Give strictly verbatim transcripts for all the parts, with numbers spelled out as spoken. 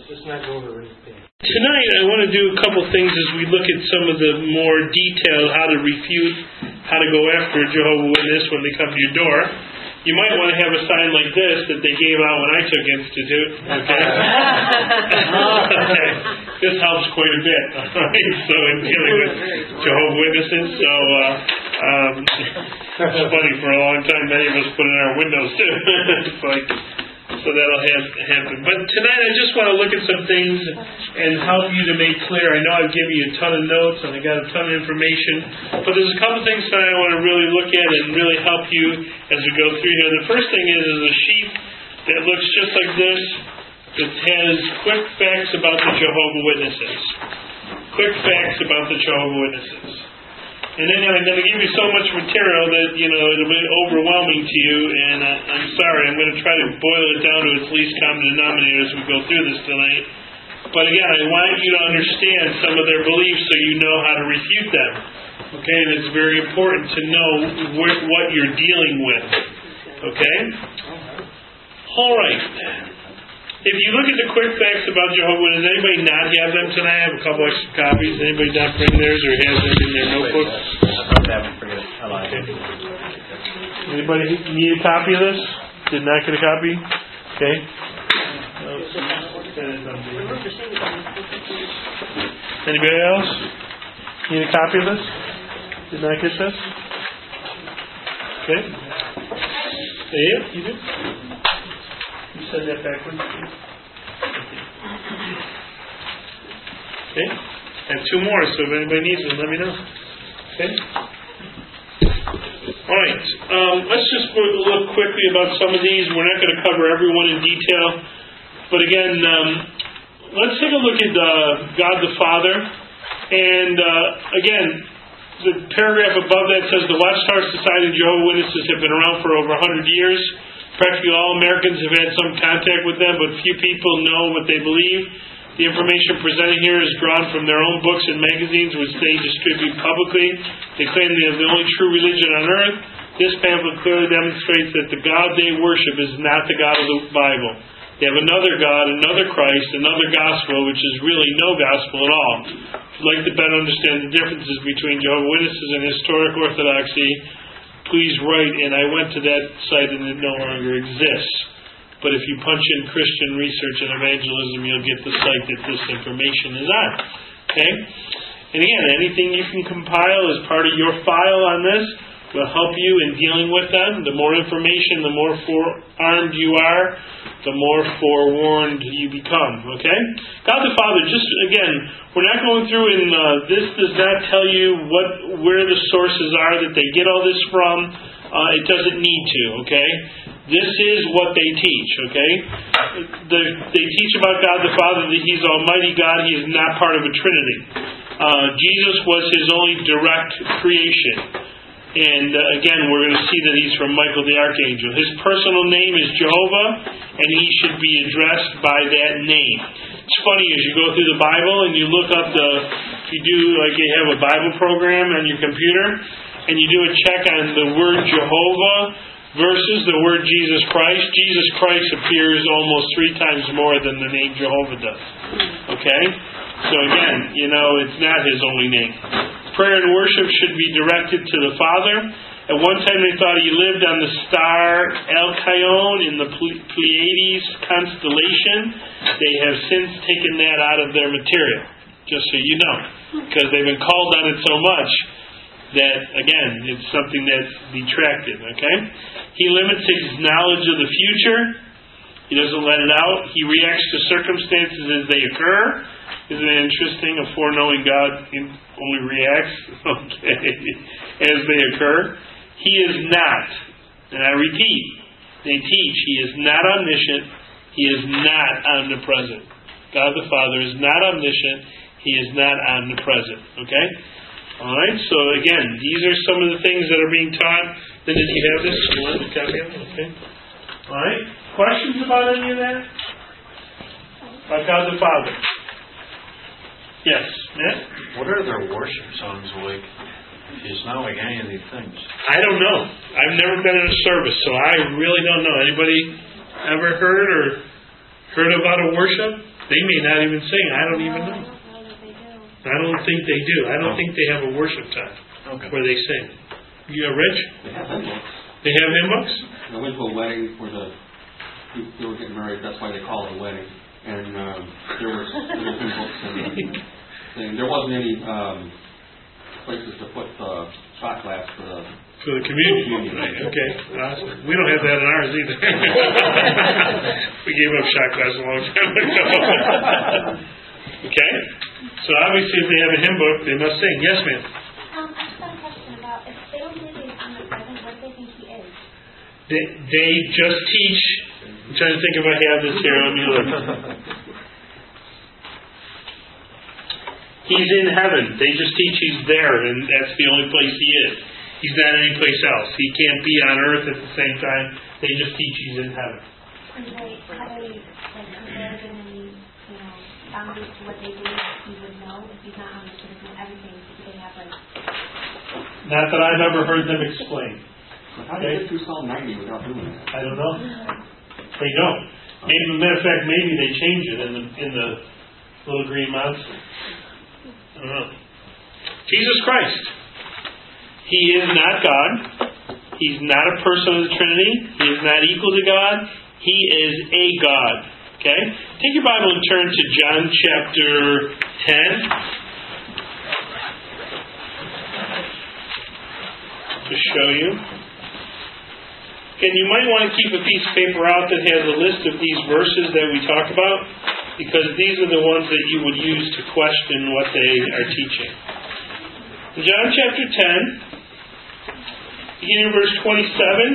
Let's not go over everything. Tonight I want to do a couple things as we look at some of the more detailed how to refute, how to go after a Jehovah's Witness when they come to your door. You might want to have a sign like this that they gave out when I took Institute. Okay? Okay. This helps quite a bit. Right? So in dealing with Jehovah's Witnesses. So uh, um, it's funny, for a long time many of us put it in our windows too. It's like, so that'll have, happen. But tonight I just want to look at some things and help you to make clear. I know I've given you a ton of notes and I got a ton of information, but there's a couple things tonight I want to really look at and really help you as we go through here. The first thing is, is a sheet that looks just like this that has quick facts about the Jehovah's Witnesses. Quick facts about the Jehovah's Witnesses. And then I'm going to give you so much material that, you know, it'll be overwhelming to you, and I, I'm sorry, I'm going to try to boil it down to its least common denominator as we go through this tonight. But again, I want you to understand some of their beliefs so you know how to refute them. Okay, and it's very important to know wh- what you're dealing with. Okay? All right. If you look at the quick facts about Jehovah's Witnesses, anybody not have them tonight? I have a couple extra copies. Anybody not bring theirs or has them in their notebook? Okay. Anybody need a copy of this? Did not get a copy? Okay. Anybody else need a copy of this? Did not get this? Okay. Yeah, you did. You said that backwards. Okay. I have two more, so if anybody needs them, let me know. Okay. All right. Um, let's just look quickly about some of these. We're not going to cover everyone in detail, but again, um, let's take a look at uh, God the Father. And uh, again, the paragraph above that says the Watchtower Society of Jehovah's Witnesses have been around for over one hundred years. Practically all Americans have had some contact with them, but few people know what they believe. The information presented here is drawn from their own books and magazines, which they distribute publicly. They claim they have the only true religion on earth. This pamphlet clearly demonstrates that the God they worship is not the God of the Bible. They have another God, another Christ, another gospel, which is really no gospel at all. If you'd like to better understand the differences between Jehovah's Witnesses and historic orthodoxy, please write, and I went to that site and it no longer exists. But if you punch in Christian research and evangelism, you'll get the site that this information is on. Okay? And again, anything you can compile as part of your file on this will help you in dealing with them. The more information, the more forearmed you are, the more forewarned you become. Okay? God the Father, just again, we're not going through and uh, this does not tell you what where the sources are that they get all this from. Uh, it doesn't need to. Okay? This is what they teach. Okay? The, they teach about God the Father that He's Almighty God. He is not part of a Trinity. Uh, Jesus was His only direct creation. And uh, again, we're going to see that he's from Michael the Archangel. His personal name is Jehovah, and he should be addressed by that name. It's funny, as you go through the Bible and you look up the, if you do, like you have a Bible program on your computer, and you do a check on the word Jehovah versus the word Jesus Christ, Jesus Christ appears almost three times more than the name Jehovah does. Okay? So again, you know, it's not his only name. Prayer and worship should be directed to the Father. At one time they thought he lived on the star Alcyone in the Pleiades constellation. They have since taken that out of their material, just so you know, because they've been called on it so much that, again, it's something that's detracted. Okay? He limits his knowledge of the future. He doesn't let it out. He reacts to circumstances as they occur. Isn't it interesting? A foreknowing God only reacts, okay, as they occur. He is not, and I repeat, they teach, he is not omniscient, he is not omnipresent. God the Father is not omniscient, he is not omnipresent. Okay? Alright, so again, these are some of the things that are being taught. Then did you have this? You want to copy of it? Okay. Alright, questions about any of that? About God the Father? Yes, Matt? What are their worship songs like? It's not like any of these things. I don't know. I've never been in a service, so I really don't know. Anybody ever heard or heard about a worship? They may not even sing. I don't even know. I don't know that they do. I don't think they do. I don't think they have a worship time Okay. where they sing. You know, Rich? They have hymn books. They have hymn books? I went to a wedding where the they were getting married. That's why they call it a wedding. And um, there was there were hymn books and uh, thing. There wasn't any um, places to put uh, shot glass for the For the communion. Communion. Right, okay. Awesome. We don't have that in ours either. We gave up shot glass a long time ago. Okay? So obviously if they have a hymn book, they must sing. Yes, ma'am? Um, I just got a question about if they don't believe he's omnipresent, what do they think he is? They, they just teach. I'm trying to think if I have this here. Let me look. He's in heaven. They just teach he's there, and that's the only place he is. He's not anyplace else. He can't be on earth at the same time. They just teach he's in heaven. And they, how they, like, compare it in any, you know, boundaries to what they believe he would know if he's not omnipresent, everything, do they have, like... Not that I've ever heard them explain. How do you get through Psalm ninety without doing that? I don't know. They don't. Maybe, matter of fact, maybe they change it in the in the little green monster. I don't know. Jesus Christ. He is not God. He's not a person of the Trinity. He is not equal to God. He is a God. Okay? Take your Bible and turn to John chapter ten. To show you. And you might want to keep a piece of paper out that has a list of these verses that we talk about, because these are the ones that you would use to question what they are teaching. In John chapter ten, beginning in verse twenty-seven.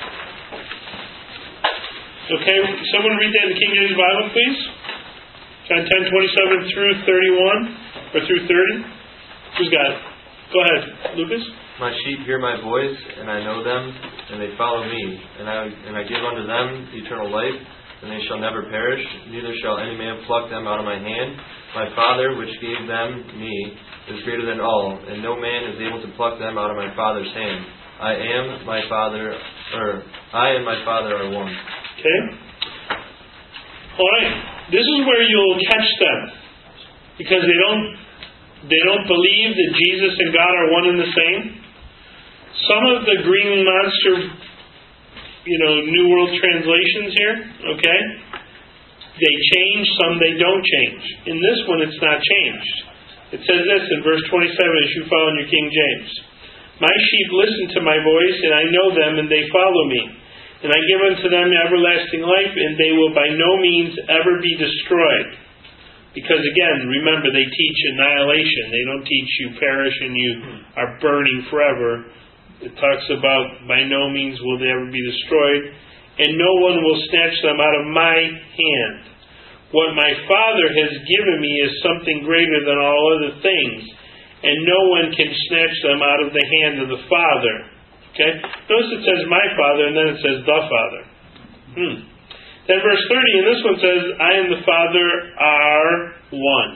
Okay, someone read that in the King James Bible, please. John ten, twenty-seven through thirty-one, or through thirty. Who's got it? Go ahead, Lucas. My sheep hear my voice, and I know them, and they follow me. And I and I give unto them eternal life, and they shall never perish, neither shall any man pluck them out of my hand. My Father, which gave them me, is greater than all, and no man is able to pluck them out of my Father's hand. I am my Father, or I and my Father are one. Okay. All right. This is where you'll catch them, because they don't they don't believe that Jesus and God are one and the same. Some of the Green Monster, you know, New World translations here, okay, they change, some they don't change. In this one, it's not changed. It says this in verse twenty-seven, as you follow in your King James. My sheep listen to my voice, and I know them, and they follow me. And I give unto them everlasting life, and they will by no means ever be destroyed. Because again, remember, they teach annihilation. They don't teach you perish and you are burning forever. It talks about by no means will they ever be destroyed, and no one will snatch them out of my hand. What my Father has given me is something greater than all other things, and no one can snatch them out of the hand of the Father. Okay? Notice it says my Father, and then it says the Father. Hmm. Then verse thirty, and this one says, I and the Father are one.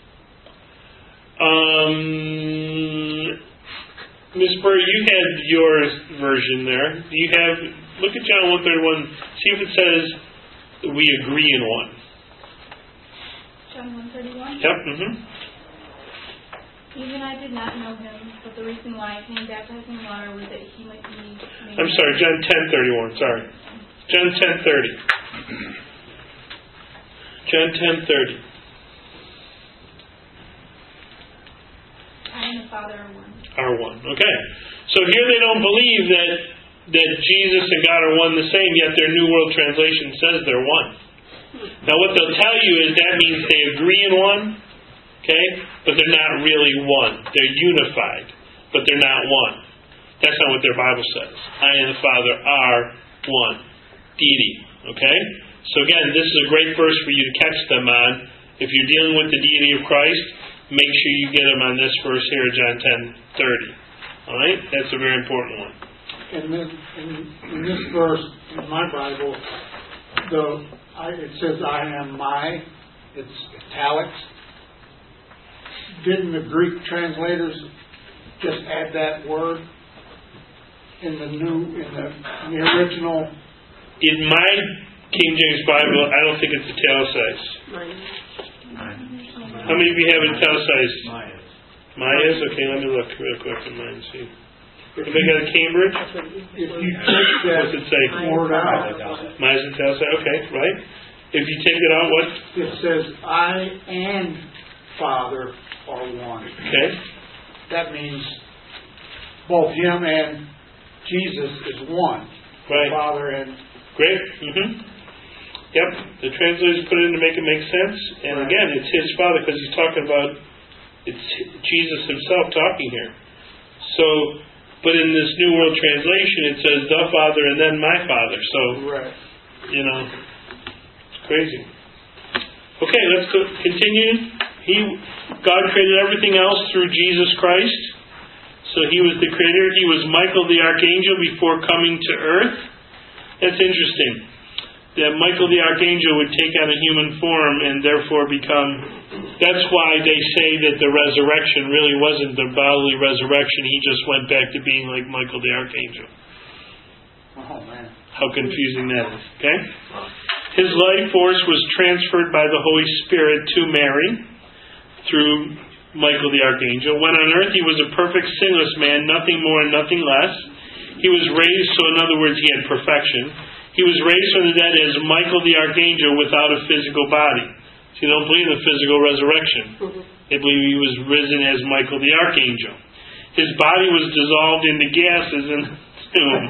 Um... Miss Burr, you had your version there. Do you have, look at John one thirty-one, see if it says we agree in one. John one thirty-one? Yep, mm-hmm. Even I did not know him, but the reason why I came baptizing in water was that he might be made... I'm sorry, John ten thirty-one, sorry. John ten thirty. John ten thirty. I and the Father are one. Are one. Okay. So here they don't believe that that Jesus and God are one the same, yet their New World Translation says they're one. Now what they'll tell you is that means they agree in one, okay, but they're not really one. They're unified, but they're not one. That's not what their Bible says. I and the Father are one. Deity. Okay? So again, this is a great verse for you to catch them on. If you're dealing with the deity of Christ, make sure you get them on this verse here, John ten thirty. All right? That's a very important one. And then in, in this verse, in my Bible, the I, it says I am my, it's italics. Didn't the Greek translators just add that word in the new, in the, in the original? It might King James Bible, I don't think it's italicized. How many of you have italicized? Mine. Maya's? Okay, let me look real quick in mine and see. Anybody got a Cambridge? If you take that What's it say? word out, Maya's italicized, okay, right? If you take it out, what? it says, I and Father are one. Okay. That means both Him and Jesus is one. Right. Father and... Great. Mm-hmm. Yep. The translators put it in to make it make sense. And Right. again, it's His Father because He's talking about, it's Jesus Himself talking here. So, but in this New World Translation, it says the Father and then my Father. So, Right. you know, it's crazy. Okay, let's go, continue. He, God created everything else through Jesus Christ. So He was the creator. He was Michael the Archangel before coming to earth. That's interesting. That Michael the Archangel would take on a human form and therefore become... That's why they say that the resurrection really wasn't the bodily resurrection. He just went back to being like Michael the Archangel. Oh, man. How confusing that is. Okay? His life force was transferred by the Holy Spirit to Mary through Michael the Archangel. When on earth he was a perfect sinless man, nothing more and nothing less. He was raised, so in other words, he had perfection. He was raised from the dead as Michael the Archangel without a physical body. So you don't believe in the physical resurrection. They believe he was risen as Michael the Archangel. His body was dissolved into gases and tomb.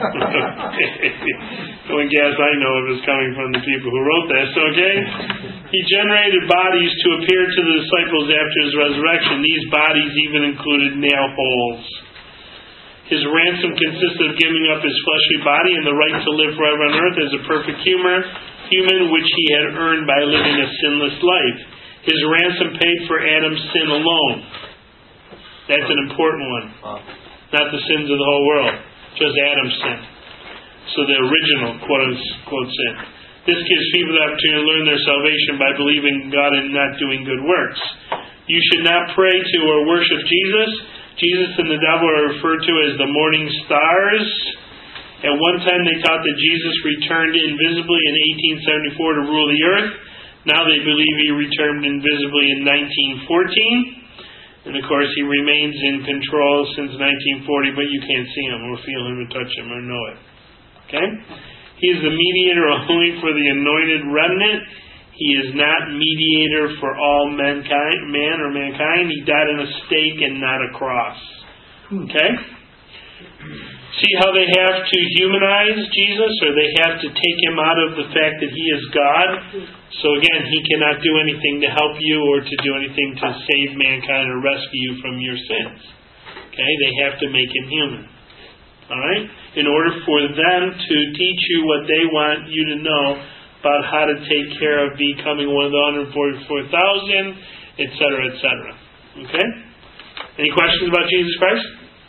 The only gas I know of is coming from the people who wrote this, okay? He generated bodies to appear to the disciples after his resurrection. These bodies even included nail holes. His ransom consisted of giving up his fleshly body and the right to live forever on earth as a perfect human, human which he had earned by living a sinless life. His ransom paid for Adam's sin alone. That's an important one. Not the sins of the whole world. Just Adam's sin. So the original, quote-unquote, sin. This gives people the opportunity to learn their salvation by believing in God and not doing good works. You should not pray to or worship Jesus. Jesus and the devil are referred to as the morning stars. At one time they thought that Jesus returned invisibly in eighteen seventy-four to rule the earth. Now they believe he returned invisibly in nineteen fourteen. And of course he remains in control since nineteen forty, but you can't see him or feel him or touch him or know it. Okay? He is the mediator only for the anointed remnant. He is not mediator for all mankind, man or mankind. He died on a stake and not a cross. Okay? See how they have to humanize Jesus, or they have to take him out of the fact that he is God? So again, he cannot do anything to help you or to do anything to save mankind or rescue you from your sins. Okay? They have to make him human. Alright? In order for them to teach you what they want you to know about how to take care of becoming one of the one hundred forty-four thousand, et cetera, et cetera. Okay? Any questions about Jesus Christ?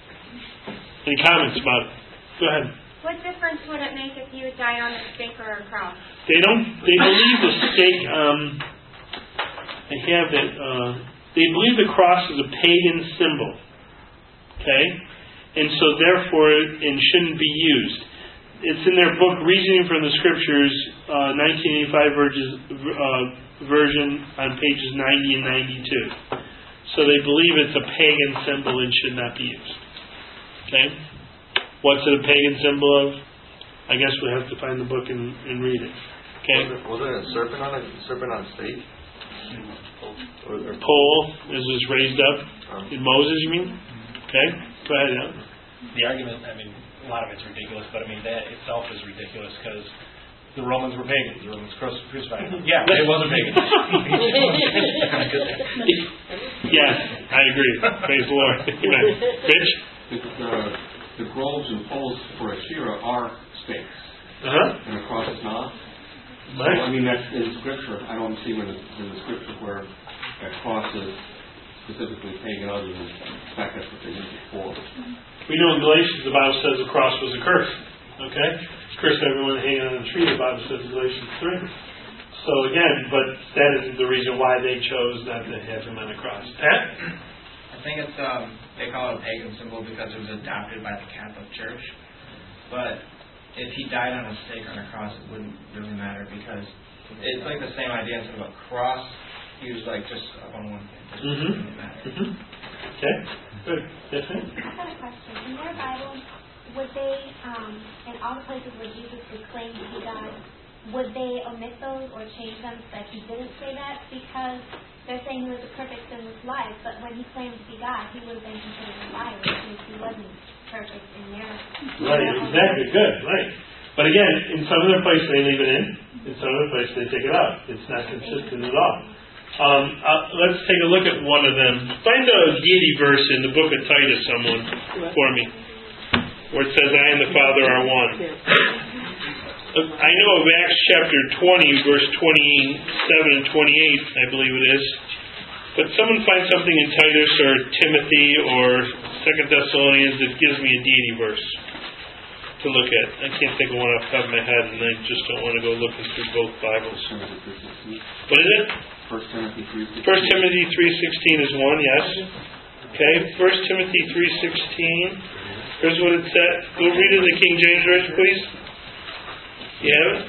Any comments about it? Go ahead. What difference would it make if you died on a stake or a cross? They don't, they believe the stake, um, they have it, uh, they believe the cross is a pagan symbol. Okay? And so therefore, it shouldn't be used. It's in their book, Reasoning from the Scriptures, uh, nineteen eighty-five version, uh, version on pages ninety and ninety-two. So they believe it's a pagan symbol and should not be used. Okay? What's it a pagan symbol of? I guess we have to find the book and, and read it. Okay? Wasn't it a serpent on a serpent on a stake? Or, or Pole is was raised up. Um, In Moses, you mean? Okay? Go ahead, Alan. The argument, I mean, a lot of it's ridiculous, but I mean, that itself is ridiculous because the Romans were pagans. The Romans crucified them. Yeah, it was a pagan. Yes, I agree. Praise the Lord. Amen. Rich? The, the, the groves and poles for Asherah are stakes, Uh-huh. and a cross is not. So, I mean, that's in Scripture. I don't see in the, in the Scripture where a cross is specifically pagan other than the fact that's what they used it for. We know in Galatians the Bible says the cross was a curse. Okay? It's cursed everyone hanging on a tree, the Bible says in Galatians three. So again, but that isn't the reason why they chose not to have him on a cross. Pat? I think it's, um, they call it a pagan symbol because it was adopted by the Catholic Church. But if he died on a stake or on a cross, it wouldn't really matter because it's like the same idea instead of a cross. He was like just up on one thing. It Mm-hmm. didn't matter. Mm-hmm. Okay. Good. Yes, ma'am? I have a question. In their Bible, would they, um, in all the places where Jesus was claimed to be God, would they omit those or change them so that he didn't say that? Because they're saying he was a perfect sinless life, but when he claimed to be God, he would have been considered a liar since he wasn't perfect in their... Right, exactly. Good, right. But again, in some other places they leave it in, in some other places they take it out. It's not consistent at all. Um, uh, let's take a look at one of them. Find a deity verse in the book of Titus, someone, for me, where it says, I and the Father are one. I know of Acts chapter twenty, verse twenty-seven and twenty-eight, I believe it is. But someone find something in Titus or Timothy or Second Thessalonians that gives me a deity verse to look at. I can't think of one off the top of my head, and I just don't want to go looking through both Bibles. What is it? First Timothy three sixteen. First Timothy three sixteen is one, yes. Okay, First Timothy three sixteen. Here's what it said. Go read it in the King James Version, please. You have it?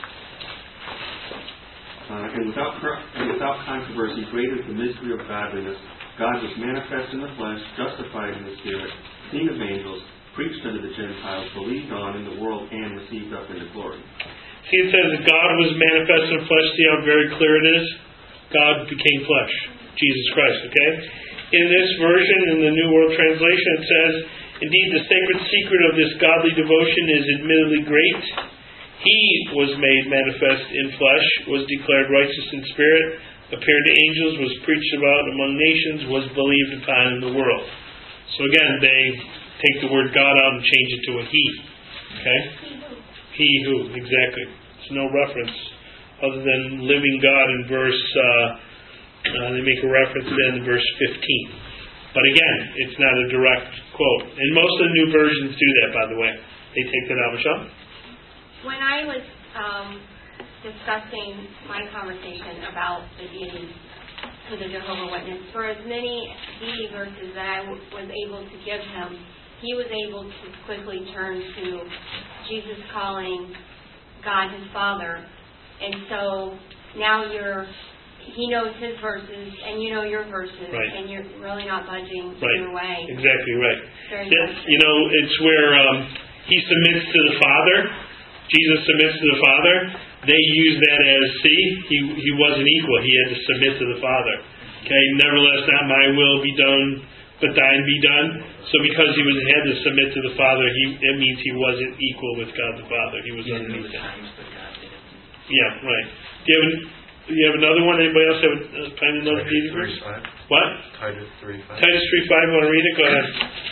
Uh, and, without, and without controversy, great is the mystery of godliness. God was manifest in the flesh, justified in the spirit, seen of angels, preached unto the Gentiles, believed on in the world, and received up into glory. See, it says that God was manifest in the flesh. See how very clear it is? God became flesh. Jesus Christ, okay? In this version, in the New World Translation, it says, indeed, the sacred secret of this godly devotion is admittedly great. He was made manifest in flesh, was declared righteous in spirit, appeared to angels, was preached about among nations, was believed upon in the world. So again, they take the word God out and change it to a He. Okay? He who, exactly. There's no reference other than living God in verse, uh, uh, they make a reference then in verse fifteen. But again, it's not a direct quote. And most of the new versions do that, by the way. They take that out. Michelle? When I was um, discussing my conversation about the deity to the Jehovah's Witness, for as many deity verses that I w- was able to give him, he was able to quickly turn to Jesus calling God his Father. And so now you're, he knows his verses, and you know your verses, right. and you're really not budging right. either way. Exactly right. Very yeah, you know, it's where um, he submits to the Father. Jesus submits to the Father. They use that as, see, he he wasn't equal. He had to submit to the Father. Okay, nevertheless, not my will be done, but thine be done. So because he was had to submit to the Father, he it means he wasn't equal with God the Father. He was underneath him. Yeah, right. Do you have, do you have another one? Anybody else have uh, find another deity verse? What? Titus three five. Titus three five. Want to read it? Go ahead.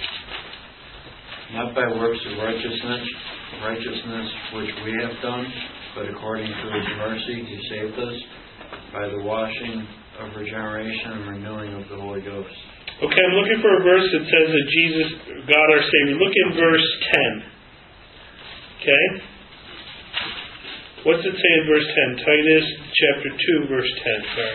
Not by works of righteousness, righteousness which we have done, but according to his mercy he saved us by the washing of regeneration and renewing of the Holy Ghost. Okay, I'm looking for a verse that says that Jesus, God our Savior. Look in verse ten. Okay? What's it say in verse ten? Titus chapter two, verse ten. Sorry.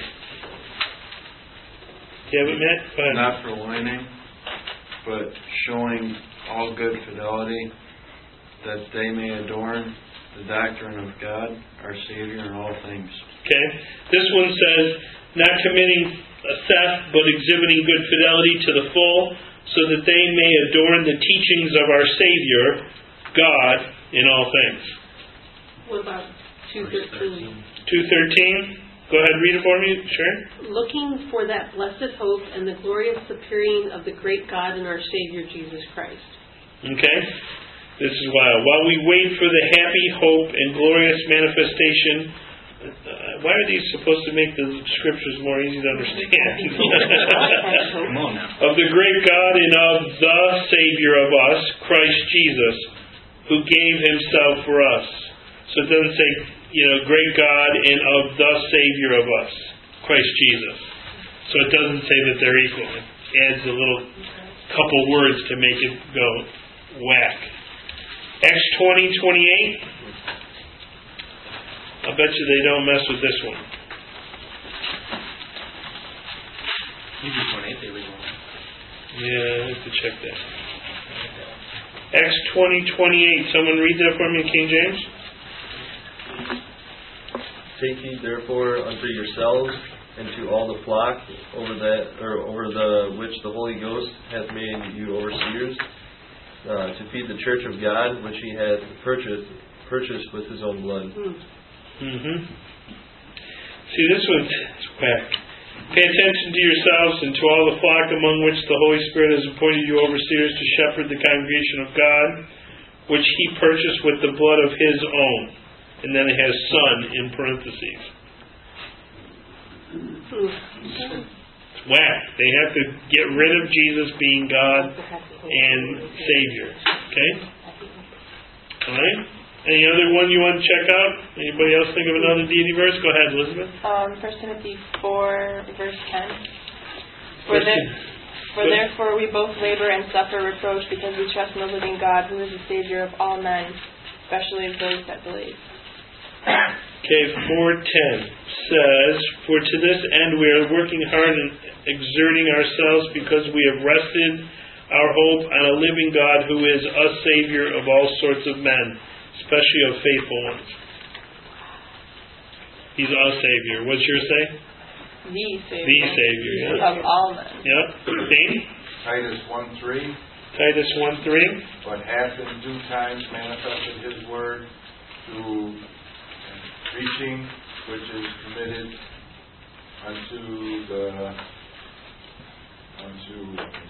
Do you have it, Matt? Go ahead. Not for winning, but showing all good fidelity, that they may adorn the doctrine of God, our Savior, in all things. Okay. This one says, not committing a theft, but exhibiting good fidelity to the full, so that they may adorn the teachings of our Savior, God, in all things. What about two thirteen? two thirteen? Go ahead, read it for me, sure. Looking for that blessed hope and the glorious appearing of the great God and our Savior, Jesus Christ. Okay. This is why. While we wait for the happy hope and glorious manifestation, uh, why are these supposed to make the scriptures more easy to understand? Come on now. Of the great God and of the Savior of us, Christ Jesus, who gave himself for us. So it doesn't say, you know, great God and of the Savior of us, Christ Jesus. So it doesn't say that they're equal. It adds a little couple words to make it go whack. Acts twenty twenty-eight. I bet you they don't mess with this one. Hebrews twenty-eight, the original one. Yeah, I have to check that. Acts twenty twenty-eight. Someone read that for me, King James. Take heed therefore unto yourselves and to all the flock over that or over the which the Holy Ghost hath made you overseers, uh, to feed the church of God which he hath purchased purchased with his own blood. Mm-hmm. See, this one's whack. Pay attention to yourselves and to all the flock among which the Holy Spirit has appointed you overseers to shepherd the congregation of God, which he purchased with the blood of his own. And then it has son in parentheses. It's whack. They have to get rid of Jesus being God and Savior. Okay? Alright? Any other one you want to check out? Anybody else think of another deity verse? Go ahead, Elizabeth. Um, First Timothy four, verse ten. For, First there, Tim- for therefore we both labor and suffer reproach because we trust in the living God, who is the Savior of all men, especially of those that believe. Okay, four ten says, for to this end we are working hard and exerting ourselves because we have rested our hope on a living God who is a Savior of all sorts of men, especially of faithful ones. He's our Savior. What's your say? The Savior. The Savior, yeah. Of all men. Yep. Dane? Titus one three. Titus one three. But hath in due times manifested his word through preaching, which is committed unto the unto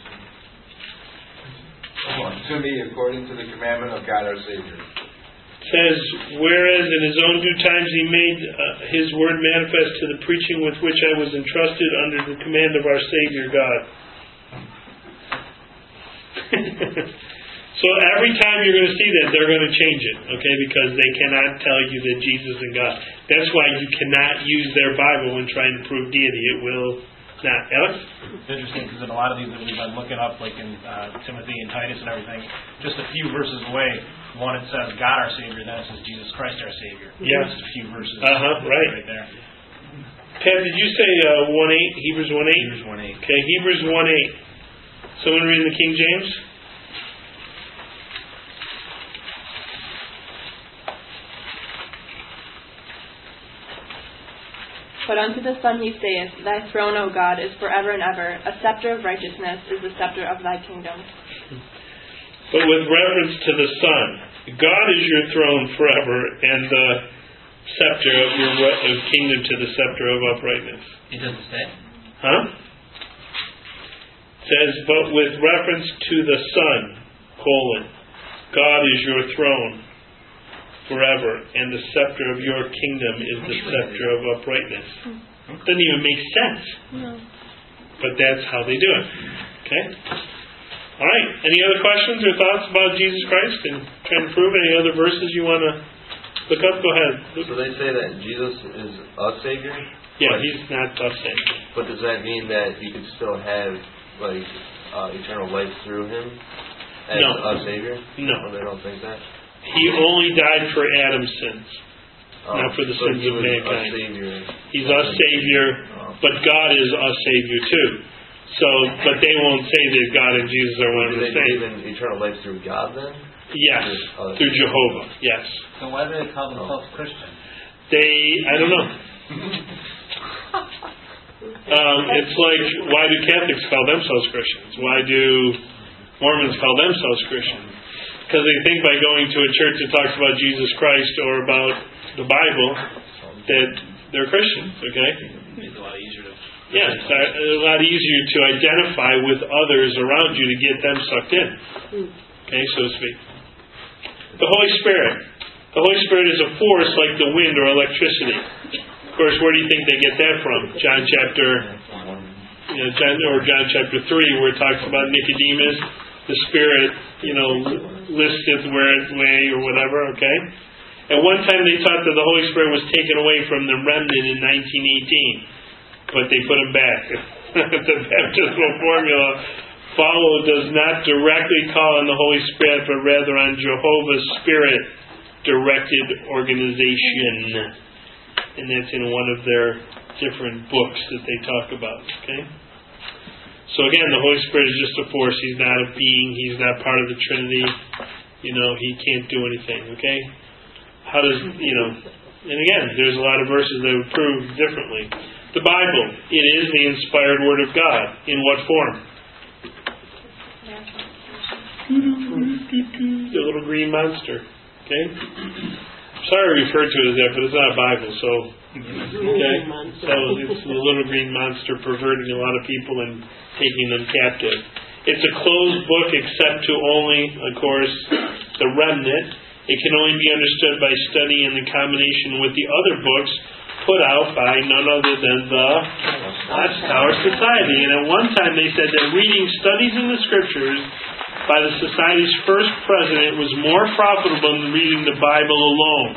to me according to the commandment of God our Savior. Says, whereas in his own due times he made uh, his word manifest to the preaching with which I was entrusted under the command of our Savior God. So every time you're going to see that, they're going to change it, okay, because they cannot tell you that Jesus is God. That's why you cannot use their Bible when trying to prove deity. It will not. Alex? It's interesting because in a lot of these that we've been looking up, like in uh, Timothy and Titus and everything, just a few verses away, one it says God our Savior, then it says Jesus Christ our Savior. Yeah. Just a few verses. Uh-huh, right. Right there. Pat, did you say uh, one eight? Hebrews one eight? Hebrews one eight. Okay, Hebrews one eight. Someone reading the King James? But unto the Son he saith, Thy throne, O God, is forever and ever. A scepter of righteousness is the scepter of thy kingdom. But with reference to the Son, God is your throne forever, and the scepter of your of kingdom to the scepter of uprightness. It doesn't say. Huh? It says, but with reference to the Son, colon, God is your throne forever, and the scepter of your kingdom is the scepter of uprightness. Doesn't even make sense. No. But that's how they do it. Okay? Alright, any other questions or thoughts about Jesus Christ and trying to prove any other verses you want to look up? Go ahead. So they say that Jesus is a Savior? Yeah, but, he's not a Savior. But does that mean that you could still have like uh, eternal life through him as No. a Savior? No. Oh, they don't think that? He only died for Adam's sins, Oh, not for the so sins he of was mankind. A savior. He's a Savior, Oh. but God is a Savior too. So, but they won't say that God and Jesus are one Do and they the same. believe in eternal life through God then? Yes, Uh, through Jehovah, yes. So why do they call themselves Christian? They, I don't know. Um, it's like, why do Catholics call themselves Christians? Why do Mormons call themselves Christians? Because they think by going to a church that talks about Jesus Christ or about the Bible that they're Christians, okay? It's a lot easier to... Yeah, it's a lot easier to identify with others around you to get them sucked in, okay, so to speak. The Holy Spirit. The Holy Spirit is a force like the wind or electricity. Of course, where do you think they get that from? John chapter, you know, John, or John chapter three, where it talks about Nicodemus, the Spirit, you know, listeth where it way or whatever. Okay. At one time, they thought that the Holy Spirit was taken away from the remnant in nineteen eighteen, but they put him back. The baptismal formula follow does not directly call on the Holy Spirit, but rather on Jehovah's Spirit directed organization. And that's in one of their different books that they talk about. Okay? So again, the Holy Spirit is just a force. He's not a being. He's not part of the Trinity. You know, He can't do anything, okay? How does, you know, and again, there's a lot of verses that would prove differently. The Bible, it is the inspired Word of God. In what form? The little green monster, okay? Sorry I referred to it as that, but it's not a Bible, so, okay? So it's the little green monster perverting a lot of people and taking them captive. It's a closed book except to only, of course, the remnant. It can only be understood by study in the combination with the other books put out by none other than the Watchtower Society. And at one time they said that reading studies in the Scriptures by the Society's first president was more profitable than reading the Bible alone.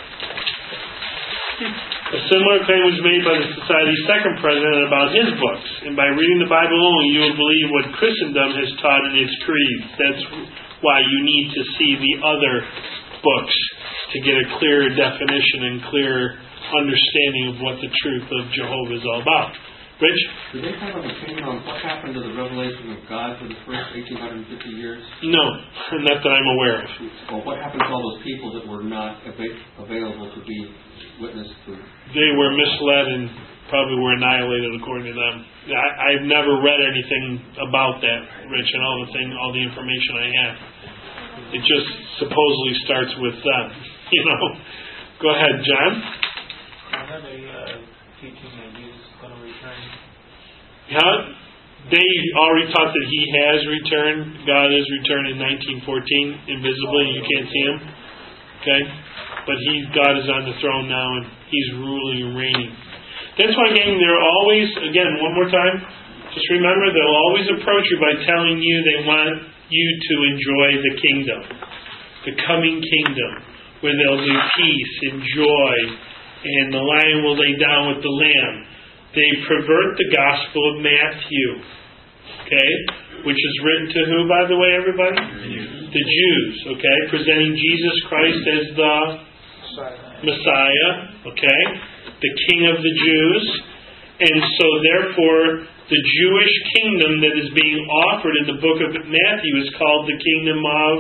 A similar claim was made by the Society's second president about his books. And by reading the Bible only, you will believe what Christendom has taught in its creed. That's why you need to see the other books to get a clearer definition and clearer understanding of what the truth of Jehovah is all about. Rich? Do they have an opinion on what happened to the revelation of God for the first eighteen fifty years? No, not that I'm aware of. Well, what happened to all those people that were not ava- available to be witnessed to? They were misled and probably were annihilated according to them. I, I've never read anything about that, Rich, and all the thing, all the information I have. It just supposedly starts with them, you know. Go ahead, John. I have a uh, teaching that Jesus is going to return. Yeah, they already taught that He has returned. God has returned in nineteen fourteen, invisibly, and you can't see Him. Okay? But He, God is on the throne now, and He's ruling and reigning. That's why, gang, they're always, again, one more time, just remember, they'll always approach you by telling you they want you to enjoy the kingdom, the coming kingdom, where there'll be peace and joy, and the lion will lay down with the lamb. They pervert the gospel of Matthew, okay, which is written to who, by the way, everybody? The Jews, okay, presenting Jesus Christ as the Messiah, okay, the King of the Jews, and so therefore the Jewish kingdom that is being offered in the book of Matthew is called the kingdom of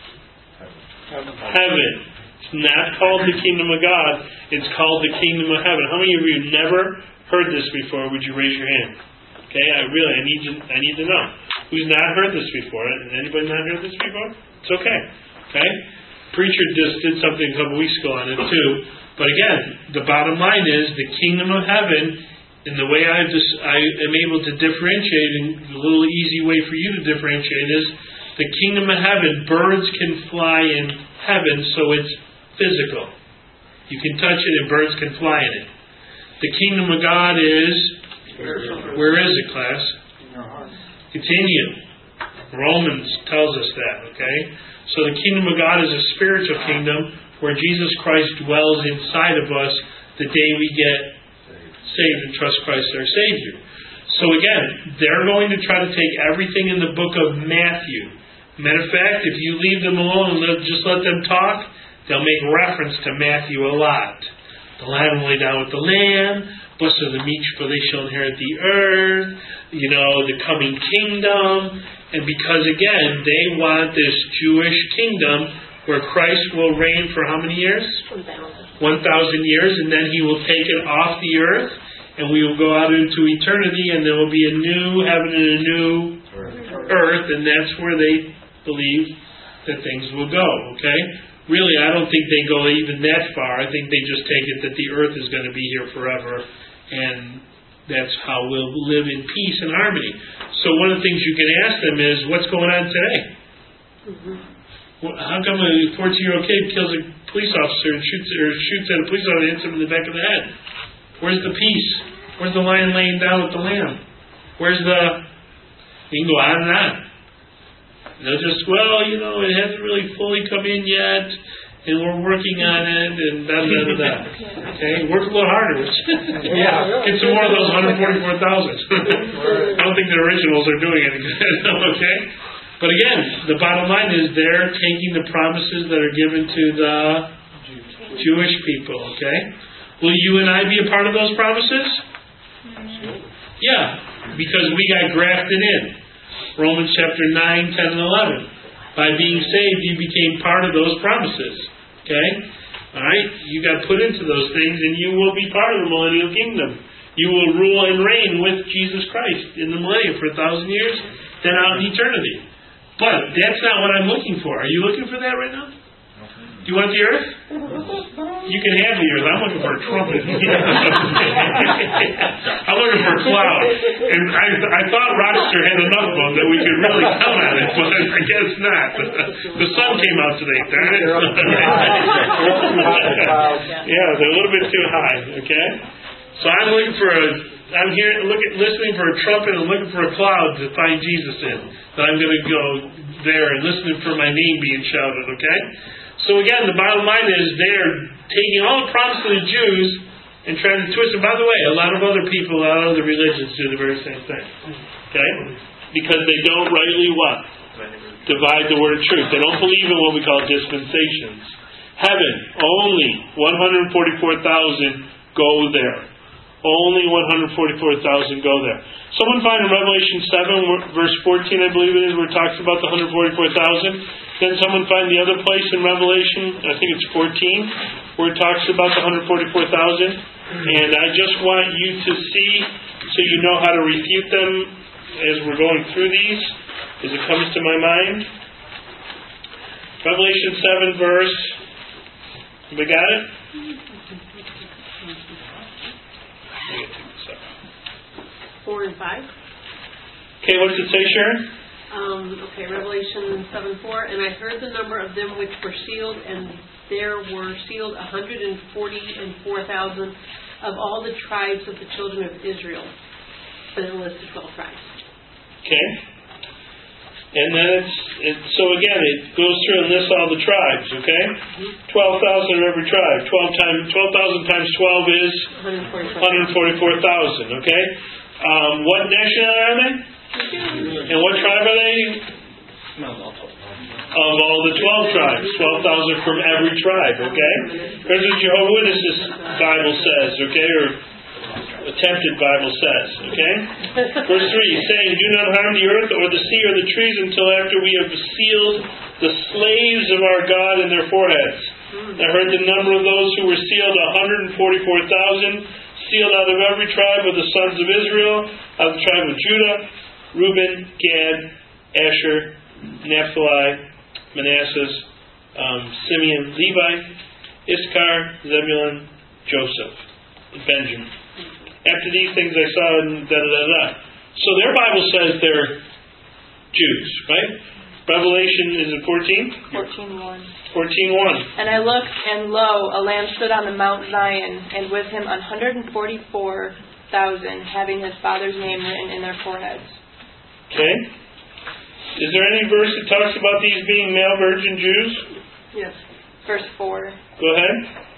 heaven. It's not called the kingdom of God. It's called the kingdom of heaven. How many of you have never heard this before? Would you raise your hand? Okay, I really, I need to, I need to know. Who's not heard this before? Anybody not heard this before? It's okay. Okay? Preacher just did something a couple weeks ago on it too. But again, the bottom line is the kingdom of heaven, and the way I just I am able to differentiate, and a little easy way for you to differentiate is the kingdom of heaven. Birds can fly in heaven, so it's physical. You can touch it, and birds can fly in it. The kingdom of God is, where is it, class? It's in you. Romans tells us that, okay? So the kingdom of God is a spiritual kingdom where Jesus Christ dwells inside of us the day we get saved and trust Christ as our Savior. So again, they're going to try to take everything in the book of Matthew. Matter of fact, if you leave them alone and let, just let them talk, they'll make reference to Matthew a lot. The lion will lay down with the lamb. Blessed are the meek, for they shall inherit the earth. You know, the coming kingdom. And because, again, they want this Jewish kingdom where Christ will reign for how many years? One thousand years. And then He will take it off the earth. And we will go out into eternity. And there will be a new heaven and a new earth. And that's where they believe that things will go. Okay? Really, I don't think they go even that far. I think they just take it that the earth is going to be here forever, and that's how we'll live in peace and harmony. So one of the things you can ask them is, what's going on today? Mm-hmm. Well, how come a fourteen-year-old kid kills a police officer and shoots or shoots at a police officer and hits him in the back of the head? Where's the peace? Where's the lion laying down with the lamb? Where's the... You can go on and on. They'll just, well, you know, it hasn't really fully come in yet, and we're working on it, and da da da da. Okay, work a little harder. Yeah, get some more of those one hundred forty-four thousand. I don't think the originals are doing any good. Okay, but again, the bottom line is they're taking the promises that are given to the Jewish people. Okay, will you and I be a part of those promises? Yeah. because we got grafted in. Romans chapter nine, ten, and eleven. By being saved, you became part of those promises. Okay? Alright? You got put into those things, and you will be part of the millennial kingdom. You will rule and reign with Jesus Christ in the millennium for a thousand years, then out in eternity. But that's not what I'm looking for. Are you looking for that right now? Do you want the earth? You can have the earth. I'm looking for a trumpet. I'm looking for a cloud. And I, I thought Rochester had enough of them that we could really count on it, but I guess not. The sun came out today, darn it. Yeah, they're a little bit too high, okay? So I'm looking for a, I'm here looking, listening for a trumpet and looking for a cloud to find Jesus in. That I'm going to go there and listening for my name being shouted, okay? So again, the bottom line is they're taking all the promises of the Jews and trying to twist it. By the way, a lot of other people, a lot of other religions do the very same thing. Okay? Because they don't rightly what? Divide the word of truth. They don't believe in what we call dispensations. Heaven, only one hundred forty-four thousand go there. Only one hundred forty-four thousand go there. Someone find in Revelation seven, verse fourteen, I believe it is, where it talks about the one hundred forty-four thousand. Then someone find the other place in Revelation, I think it's fourteen, where it talks about the one hundred forty-four thousand. And I just want you to see, so you know how to refute them as we're going through these, as it comes to my mind. Revelation seven, verse, we got it? Four and five. Okay, what's it say, Sharon? Um, okay, Revelation seven four. And I heard the number of them which were sealed, and there were sealed a hundred and forty and four thousand of all the tribes of the children of Israel. And it lists twelve tribes. Okay. And then it's, it, so again, it goes through and lists all the tribes, okay? twelve thousand of every tribe. twelve times, twelve thousand times twelve is? one hundred forty-four thousand, okay? Um, what nationality are they? And what tribe are they? Of all the twelve tribes. twelve thousand from every tribe, okay? Here's what Jehovah's Witnesses Bible says, okay? Or attempted Bible says, okay? Verse three, saying, do not harm the earth or the sea or the trees until after we have sealed the slaves of our God in their foreheads. I heard the number of those who were sealed, one hundred forty-four thousand, sealed out of every tribe of the sons of Israel, out of the tribe of Judah, Reuben, Gad, Asher, Naphtali, Manasseh, um, Simeon, Levi, Issachar, Zebulun, Joseph, Benjamin. After these things I saw, and da da da da. So their Bible says they're Jews, right? Revelation, is it fourteen? fourteen one. fourteen one. And I looked, and lo, a Lamb stood on the Mount Zion, and with him one hundred forty-four thousand, having his Father's name written in their foreheads. Okay. Is there any verse that talks about these being male virgin Jews? Yes. Verse four. Go ahead.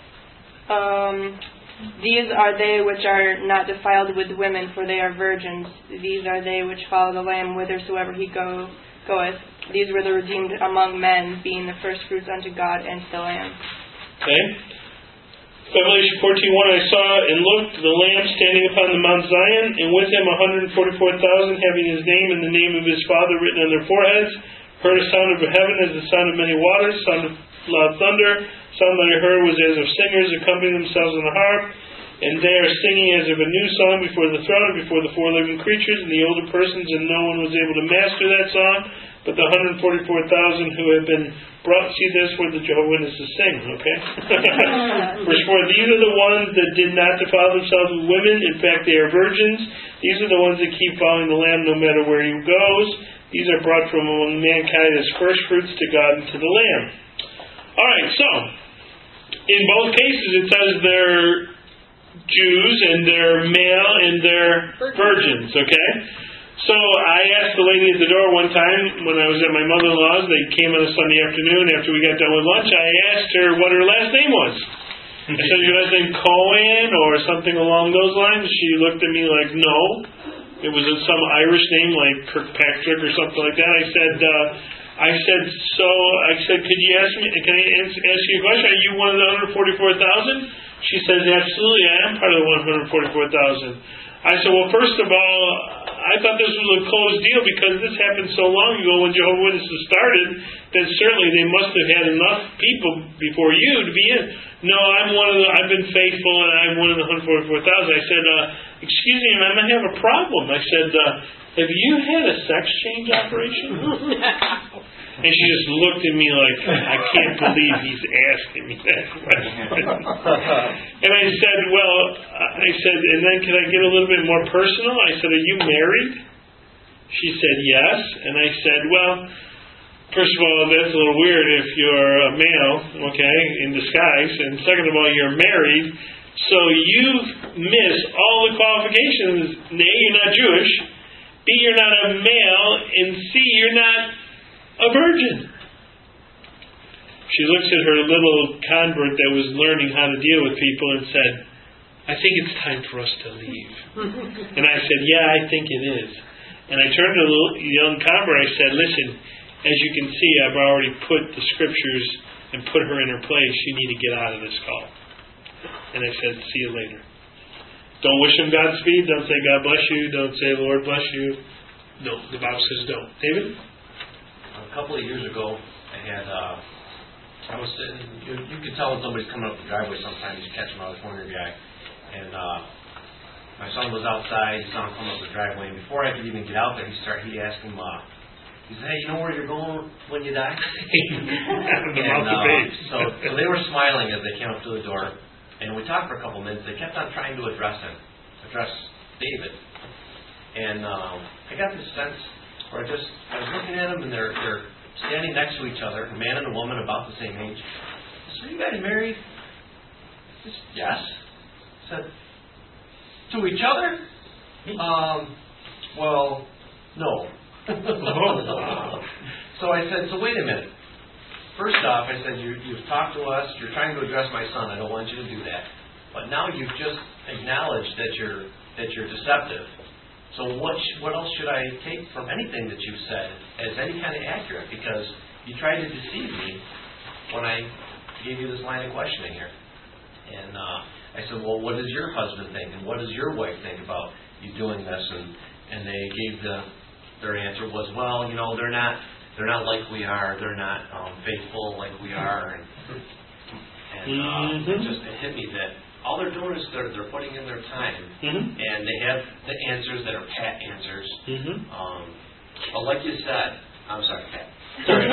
Um, these are they which are not defiled with women, for they are virgins. These are they which follow the Lamb whithersoever he go, goeth. These were the redeemed among men, being the first fruits unto God and to the Lamb. Okay. Revelation fourteen one, I saw and looked, the Lamb standing upon the Mount Zion, and with him one hundred forty-four thousand, having his name and the name of his Father written on their foreheads. Heard a sound of heaven as the sound of many waters, sound of loud thunder. Sound that I heard was as of singers accompanying themselves on the harp, and they are singing as of a new song before the throne, and before the four living creatures, and the older persons, and no one was able to master that song, but the one hundred forty-four thousand who have been brought. See, this where the Jehovah's Witnesses sing, okay? Verse four, these are the ones that did not defile themselves with women. In fact, they are virgins. These are the ones that keep following the Lamb no matter where he goes. These are brought from among mankind as first fruits to God and to the Lamb. All right, so in both cases it says they're Jews and they're male and they're virgins, okay? So I asked the lady at the door one time when I was at my mother-in-law's. They came on a Sunday afternoon after we got done with lunch. I asked her what her last name was. I said, your last name Cohen or something along those lines? She looked at me like, no. It was some Irish name like Kirkpatrick or something like that. I said, uh, I said, so, I said, could you ask me, can I ask you a question? Are you one of the one hundred forty-four thousand? She says, absolutely, I am part of the one hundred forty-four thousand. I said, well, first of all, I thought this was a closed deal because this happened so long ago when Jehovah's Witnesses started that certainly they must have had enough people before you to be in. No, I'm one of the, I've been faithful and I'm one of the one hundred forty-four thousand. I said, uh, excuse me, I might have a problem. I said, uh, have you had a sex change operation? And she just looked at me like, I can't believe he's asking me that question. And I said, well, I said, and then can I get a little bit more personal? I said, are you married? She said, yes. And I said, well, first of all, that's a little weird if you're a male, okay, in disguise. And second of all, you're married. So you've missed all the qualifications. A, you're not Jewish. B, you're not a male. And C, you're not a virgin. She looks at her little convert that was learning how to deal with people and said, I think it's time for us to leave. And I said, yeah, I think it is. And I turned to the little young convert, I said, listen, as you can see, I've already put the scriptures and put her in her place. You need to get out of this call. And I said, see you later. Don't wish him Godspeed. Don't say God bless you. Don't say Lord bless you. No, the Bible says don't. David? A couple of years ago, I had, uh, I was sitting, you, you could tell when somebody's coming up the driveway sometimes, you catch them out of the corner guy, and uh, my son was outside, he saw him come up the driveway, and before I could even get out there, he started, he asked him, uh, he said, hey, you know where you're going when you die? and, uh, so, so they were smiling as they came up to the door, and we talked for a couple minutes, they kept on trying to address him, address David, and um, I got this sense, or I just, I was looking at them and they're they're standing next to each other, a man and a woman about the same age. So you guys married? I said, yes. I said, to each other? Um, well, no. So I said, so wait a minute. First off, I said, you, you've talked to us, you're trying to address my son, I don't want you to do that. But now you've just acknowledged that you're that you're deceptive. So what sh- what else should I take from anything that you've said as any kind of accurate? Because you tried to deceive me when I gave you this line of questioning here. And uh, I said, well, what does your husband think? And what does your wife think about you doing this? And, and they gave the, their answer was, well, you know, they're not they're not like we are. They're not um, faithful like we are. And, and uh, mm-hmm. it just it hit me that all they're doing is they're, they're putting in their time, mm-hmm. and they have the answers that are pat answers. Mm-hmm. Um, but like you said, I'm sorry, Pat. Sorry.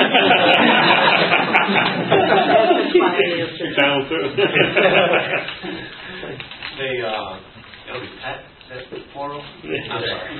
they, uh, it'll be Pat. Is that plural? I'm sorry.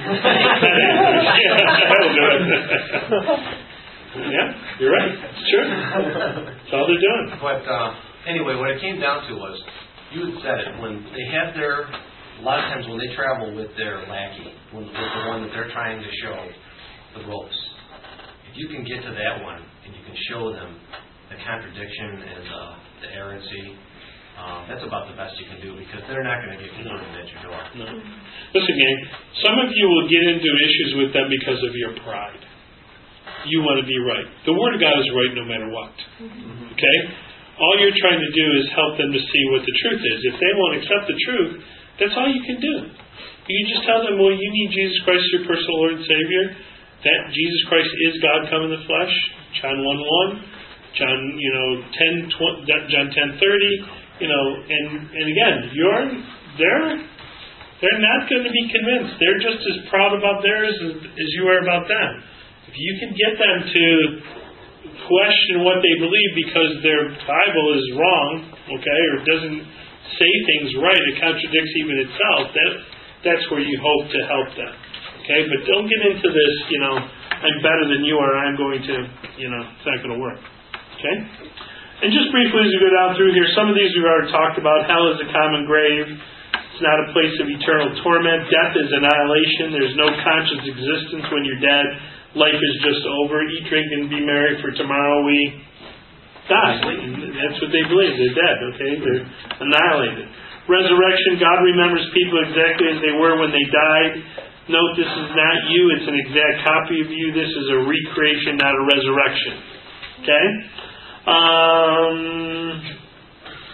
Yeah, you're right. It's true. That's all they're doing. But uh, anyway, what it came down to was, you had said it, when they have their, a lot of times when they travel with their lackey, with, with the one that they're trying to show the ropes, if you can get to that one and you can show them the contradiction and uh, the errancy, um, that's about the best you can do, because they're not going to get converted at your door. No. Listen, gang, some of you will get into issues with them because of your pride. You want to be right. The Word of God is right no matter what. Mm-hmm. Okay? All you're trying to do is help them to see what the truth is. If they won't accept the truth, that's all you can do. You just tell them, well, you need Jesus Christ as your personal Lord and Savior. That Jesus Christ is God come in the flesh. John one one. John, you know, ten, twenty, John ten thirty. You know, and, and again, you're, they're, they're not going to be convinced. They're just as proud about theirs as, as you are about them. If you can get them to question what they believe because their Bible is wrong, okay, or doesn't say things right, it contradicts even itself, that that's where you hope to help them. Okay, but don't get into this, you know, I'm better than you are, I'm going to, you know, it's not going to work. Okay? And just briefly as we go down through here, some of these we've already talked about. Hell is a common grave. It's not a place of eternal torment. Death is annihilation. There's no conscious existence when you're dead. Life is just over. Eat, drink, and be merry, for tomorrow we die. That's what they believe. They're dead, okay? They're annihilated. Resurrection, God remembers people exactly as they were when they died. Note, this is not you. It's an exact copy of you. This is a recreation, not a resurrection. Okay? Um,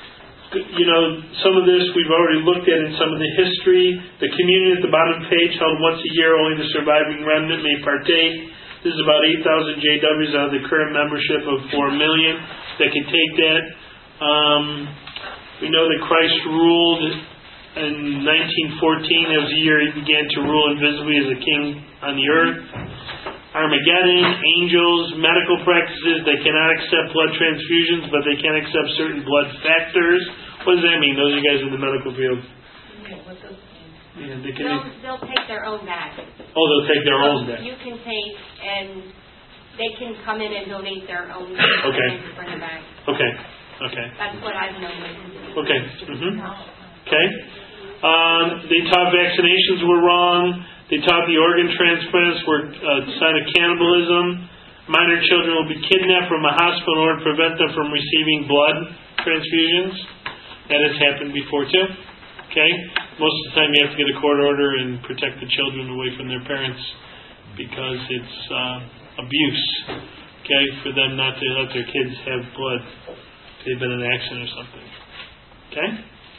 you know, some of this we've already looked at in some of the history. The communion at the bottom of the page, held once a year, only the surviving remnant may partake. This is about eight thousand J Ws out of the current membership of four million that can take that. Um, we know that Christ ruled in nineteen fourteen. That was the year he began to rule invisibly as a king on the earth. Armageddon, angels, medical practices. They cannot accept blood transfusions, but they can accept certain blood factors. What does that mean? Those are you guys in the medical field. Yeah, they can. They'll, they'll take their own bag. Oh, they'll take their own bag. You can take, and they can come in and donate their own Okay. and bring it back. Okay. Okay. That's what I've known. Okay. Mm-hmm. Okay. Um, they taught vaccinations were wrong. They taught the organ transplants were a sign of cannibalism. Minor children will be kidnapped from a hospital in order to prevent them from receiving blood transfusions. That has happened before too. Okay? Most of the time you have to get a court order and protect the children away from their parents because it's uh, abuse. Okay? For them not to let their kids have blood if they've been in an accident or something. Okay?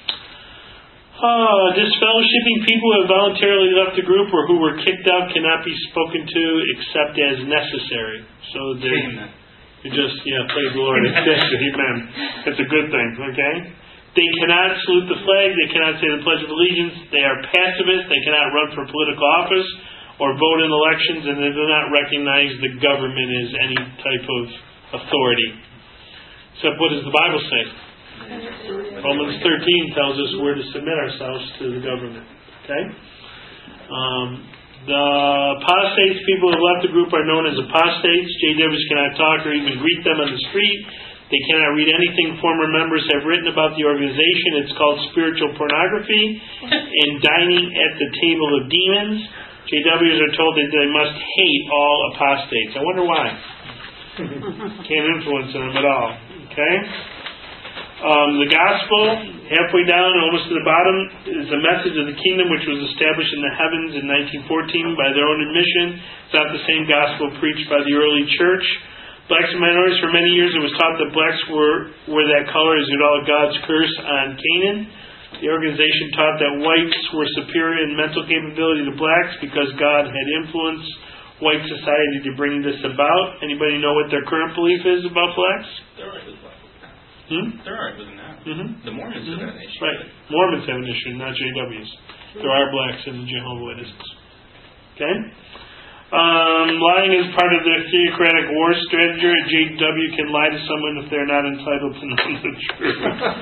Uh, disfellowshipping people who have voluntarily left the group or who were kicked out cannot be spoken to except as necessary. So they you just, yeah, praise the Lord. Amen. That's a good thing, okay? They cannot salute the flag. They cannot say the Pledge of Allegiance. They are pacifists. They cannot run for political office or vote in elections, and they do not recognize the government as any type of authority. Except what does the Bible say? Romans thirteen tells us we're to submit ourselves to the government. Okay? Um, the apostates, people who have left the group, are known as apostates. J Ws cannot talk or even greet them on the street. They cannot read anything former members have written about the organization. It's called spiritual pornography and dining at the table of demons. J Ws are told that they must hate all apostates. I wonder why. Can't influence them at all. Okay? Um, the gospel, halfway down, almost to the bottom, is the message of the kingdom which was established in the heavens in nineteen fourteen by their own admission. It's not the same gospel preached by the early church. Blacks and minorities, for many years it was taught that blacks were, were that color as all God's curse on Canaan. The organization taught that whites were superior in mental capability to blacks because God had influenced white society to bring this about. Anybody know what their current belief is about blacks? There are with blacks. Hmm? There are with now. Mm-hmm. The Mormons mm-hmm. have an issue. Right. Mormons have an issue, not J Ws. There are blacks in the Jehovah's Witnesses. Okay? Um, lying is part of their theocratic war strategy. A J W can lie to someone if they're not entitled to know the truth.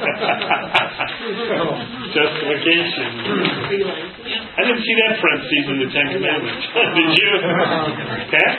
Justification. I didn't see that parentheses in the Ten Commandments. Did you? Okay?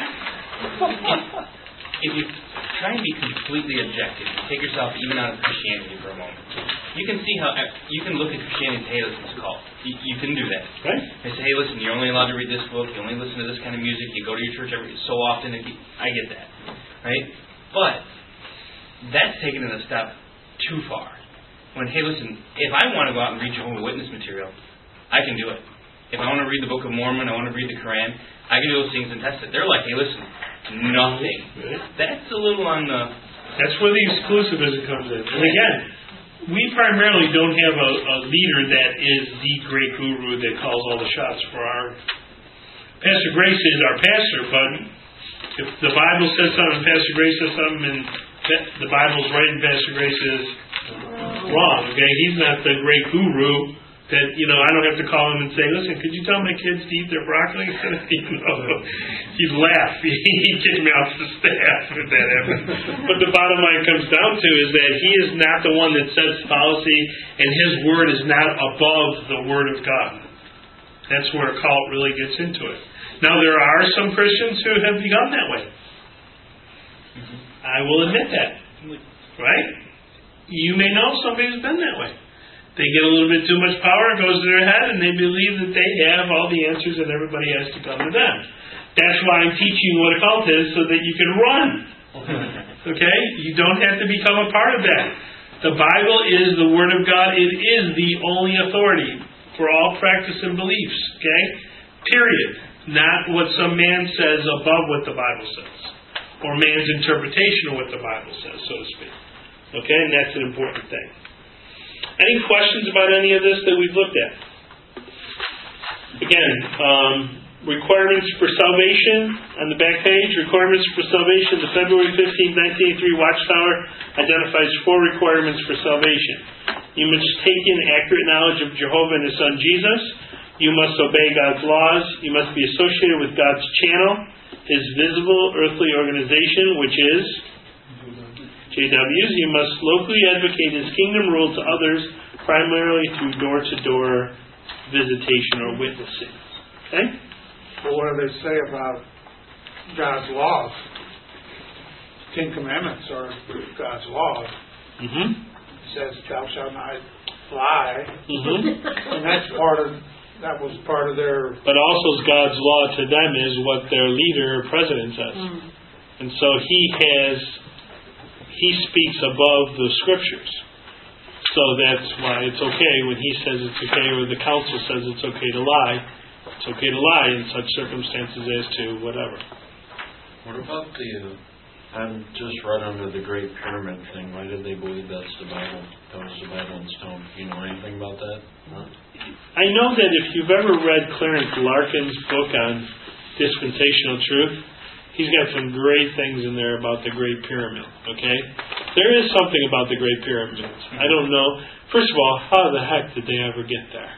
If you try and be completely objective, take yourself even out of Christianity for a moment. You can see how you can look at Christianity and say, hey, listen, it's called. You, you can do that. Right. And say, hey, listen, you're only allowed to read this book. You only listen to this kind of music. You go to your church every so often. And I get that, right? But that's taken it a step too far. When, hey, listen, if I want to go out and read Jehovah's Witness material, I can do it. If I want to read the Book of Mormon, I want to read the Quran, I can do those things and test it. They're like, hey, listen, nothing. That's a little on the... That's where the exclusivism comes in. And again, we primarily don't have a, a leader that is the great guru that calls all the shots for our... Pastor Grace is our pastor, but if the Bible says something, Pastor Grace says something, and the Bible's right and Pastor Grace is wrong, okay? He's not the great guru that, you know, I don't have to call him and say, listen, could you tell my kids to eat their broccoli? You know, he'd laugh. He'd kick me off the staff if that happened. But the bottom line comes down to is that he is not the one that sets policy, and his word is not above the word of God. That's where a cult really gets into it. Now, there are some Christians who have become that way. Mm-hmm. I will admit that. Right? You may know somebody who's been that way. They get a little bit too much power, it goes to their head, and they believe that they have all the answers and everybody has to come to them. That's why I'm teaching you what a cult is, so that you can run. Okay? You don't have to become a part of that. The Bible is the Word of God. It is the only authority for all practice and beliefs. Okay? Period. Not what some man says above what the Bible says. Or man's interpretation of what the Bible says, so to speak. Okay? And that's an important thing. Any questions about any of this that we've looked at? Again, um, requirements for salvation on the back page. Requirements for salvation. The February fifteenth, nineteen eighty-three Watchtower identifies four requirements for salvation. You must take in accurate knowledge of Jehovah and His Son Jesus. You must obey God's laws. You must be associated with God's channel, His visible earthly organization, which is J W's. You must locally advocate His kingdom rule to others, primarily through door-to-door visitation or witnessing. Okay? Well, what do they say about God's laws? Ten Commandments are God's laws. Mm-hmm. It says, "Thou shalt not lie," Mm-hmm. and that's part of that was part of their. But also, God's law to them is what their leader or president says, Mm. and so he has he speaks above the scriptures. So that's why it's okay when he says it's okay, or the council says it's okay to lie. It's okay to lie in such circumstances as to whatever. What about the, uh, I'm just right under the Great Pyramid thing. Why did they believe that's the Bible? That was the Bible in stone. Do you know anything about that? No? I know that if you've ever read Clarence Larkin's book on dispensational truth, he's got some great things in there about the Great Pyramid, okay? There is something about the Great Pyramids. I don't know. First of all, how the heck did they ever get there?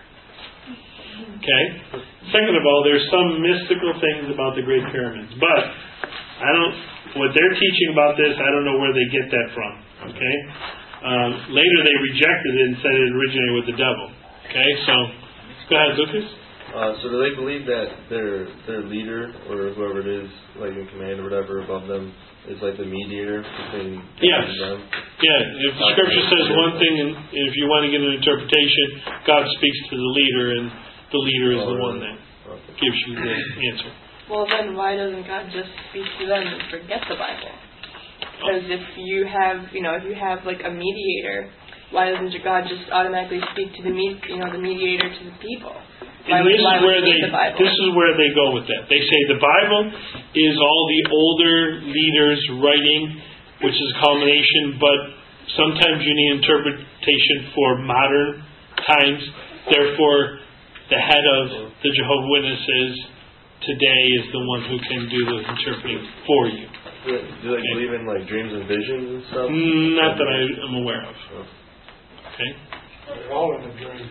Okay? Second of all, there's some mystical things about the Great Pyramids. But, I don't, what they're teaching about this, I don't know where they get that from, okay? Um, later they rejected it and said it originated with the devil. Okay, so, go ahead, Lucas. Uh, so do they believe that their their leader, or whoever it is, like in command or whatever above them, is like the mediator between God Yes. and them? Yeah, if the scripture says one thing, and if you want to get an interpretation, God speaks to the leader, and the leader is the one that gives you the answer. Well, then why doesn't God just speak to them and forget the Bible? Because if you have, you know, if you have like a mediator, why doesn't God just automatically speak to the me, you know, the mediator to the people? Why And would, this why is would where he they need the Bible? this is where they go with that. They say the Bible is all the older leaders writing, which is a culmination, but sometimes you need interpretation for modern times. Therefore, the head of the Jehovah's Witnesses today is the one who can do the interpreting for you. Do, do they believe in like dreams and visions and stuff? Mm, Not that I am aware of. Okay. They're all in the dream.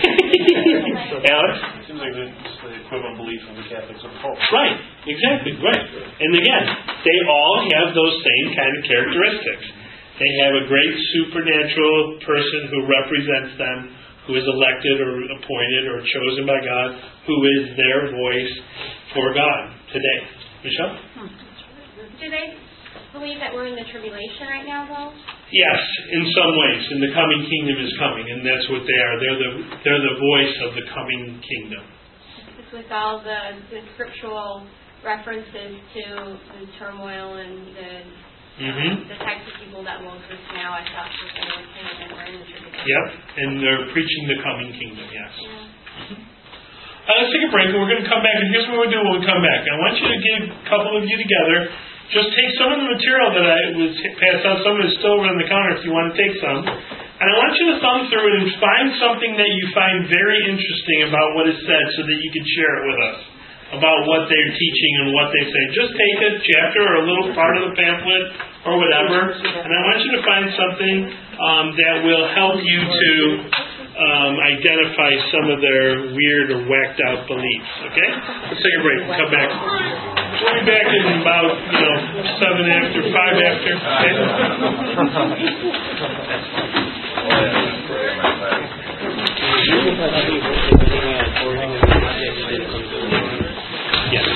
Yeah. Alex? It seems like it's the equivalent belief of the Catholics of the Pope. Right, exactly, right. And again, they all have those same kind of characteristics. They have a great supernatural person who represents them, who is elected or appointed or chosen by God, who is their voice for God today. Michelle? Do they believe that we're in the tribulation right now, though? Yes, in some ways, and the coming kingdom is coming, and that's what they are. They're the they're the voice of the coming kingdom. Just with all the, the scriptural references to the turmoil and the Mm-hmm. the types of people that will exist now, I thought we're going to kind of we're in the tribulation. Yep, and they're preaching the coming kingdom. Yes. Yeah. Mm-hmm. Uh, let's take a break, and we're going to come back. And here's what we'll do when we come back. I want you to get a couple of you together. Just take some of the material that I was passed out. Some of it is still over on the counter if you want to take some. And I want you to thumb through it and find something that you find very interesting about what is said so that you can share it with us about what they're teaching and what they say. Just take a chapter or a little part of the pamphlet or whatever, and I want you to find something um, that will help you to um, identify some of their weird or whacked out beliefs. Okay? Let's take a break. We'll come back. We'll be back in about, you know, seven after, five after. Okay? Yes.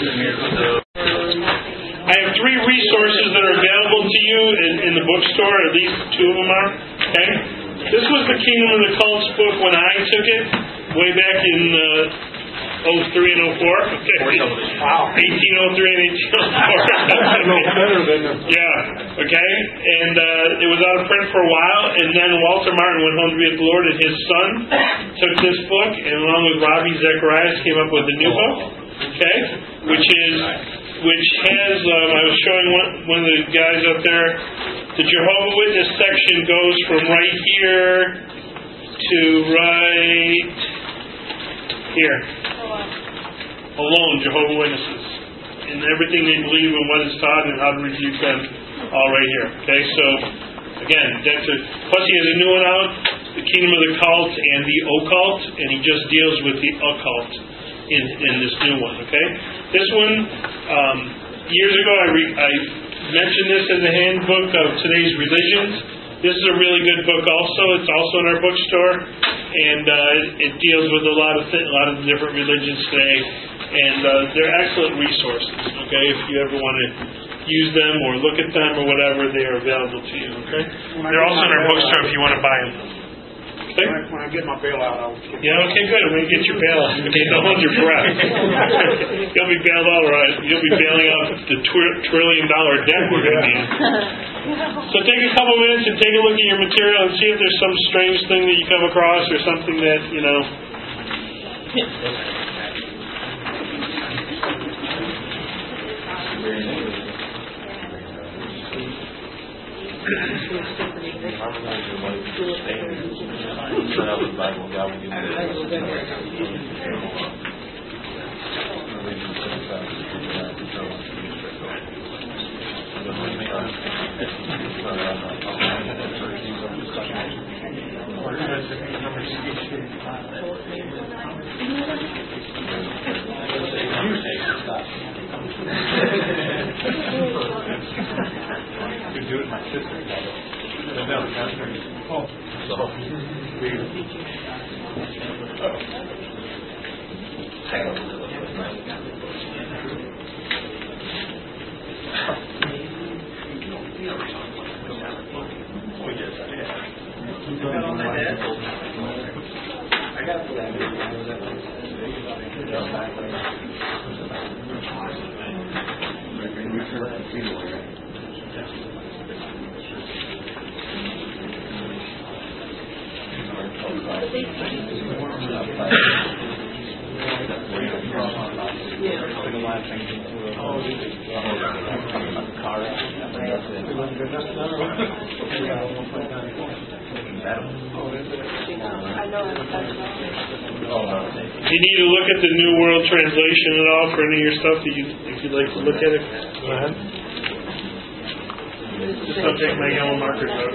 I have three resources that are available to you in, in the bookstore. At least two of them are. Okay. This was the Kingdom of the Cults book when I took it way back in uh, oh three and oh four. Okay. Wow. eighteen oh three and eighteen oh four. better than them. Yeah. Okay. And uh, it was out of print for a while, and then Walter Martin went home to be with the Lord, and his son took this book, and along with Ravi Zacharias came up with a new book. Okay, which is which has um, I was showing one one of the guys up there. The Jehovah's Witness section goes from right here to right here. Alone, Jehovah's Witnesses. And everything they believe and what is taught and how to refute them, all right here. Okay, so again, that's a, plus he has a new one out, the Kingdom of the Cult and the Occult, and he just deals with the occult in, in this new one. Okay, this one, um, years ago I, re, I mentioned this in the handbook of today's religions. This is a really good book also. It's also in our bookstore, and uh, it deals with a lot of th- a lot of the different religions today, and uh, they're excellent resources. Okay, if you ever want to use them or look at them or whatever, they are available to you. Okay, they're also in our bookstore if you want to buy them. Okay? When I, when I get my bailout, I'll get Yeah, okay, good. When you get your bailout, okay, don't hold your breath. You'll be bailed out, right? You'll be bailing out the tw- trillion dollar debt we're going to be in. So take a couple minutes and take a look at your material and see if there's some strange thing that you come across or something that, you know. You do it, my sister. Oh, so If you need to look at the New World Translation at all for any of your stuff, that you, if you'd like to look at it, go ahead. Just don't take my yellow markers out.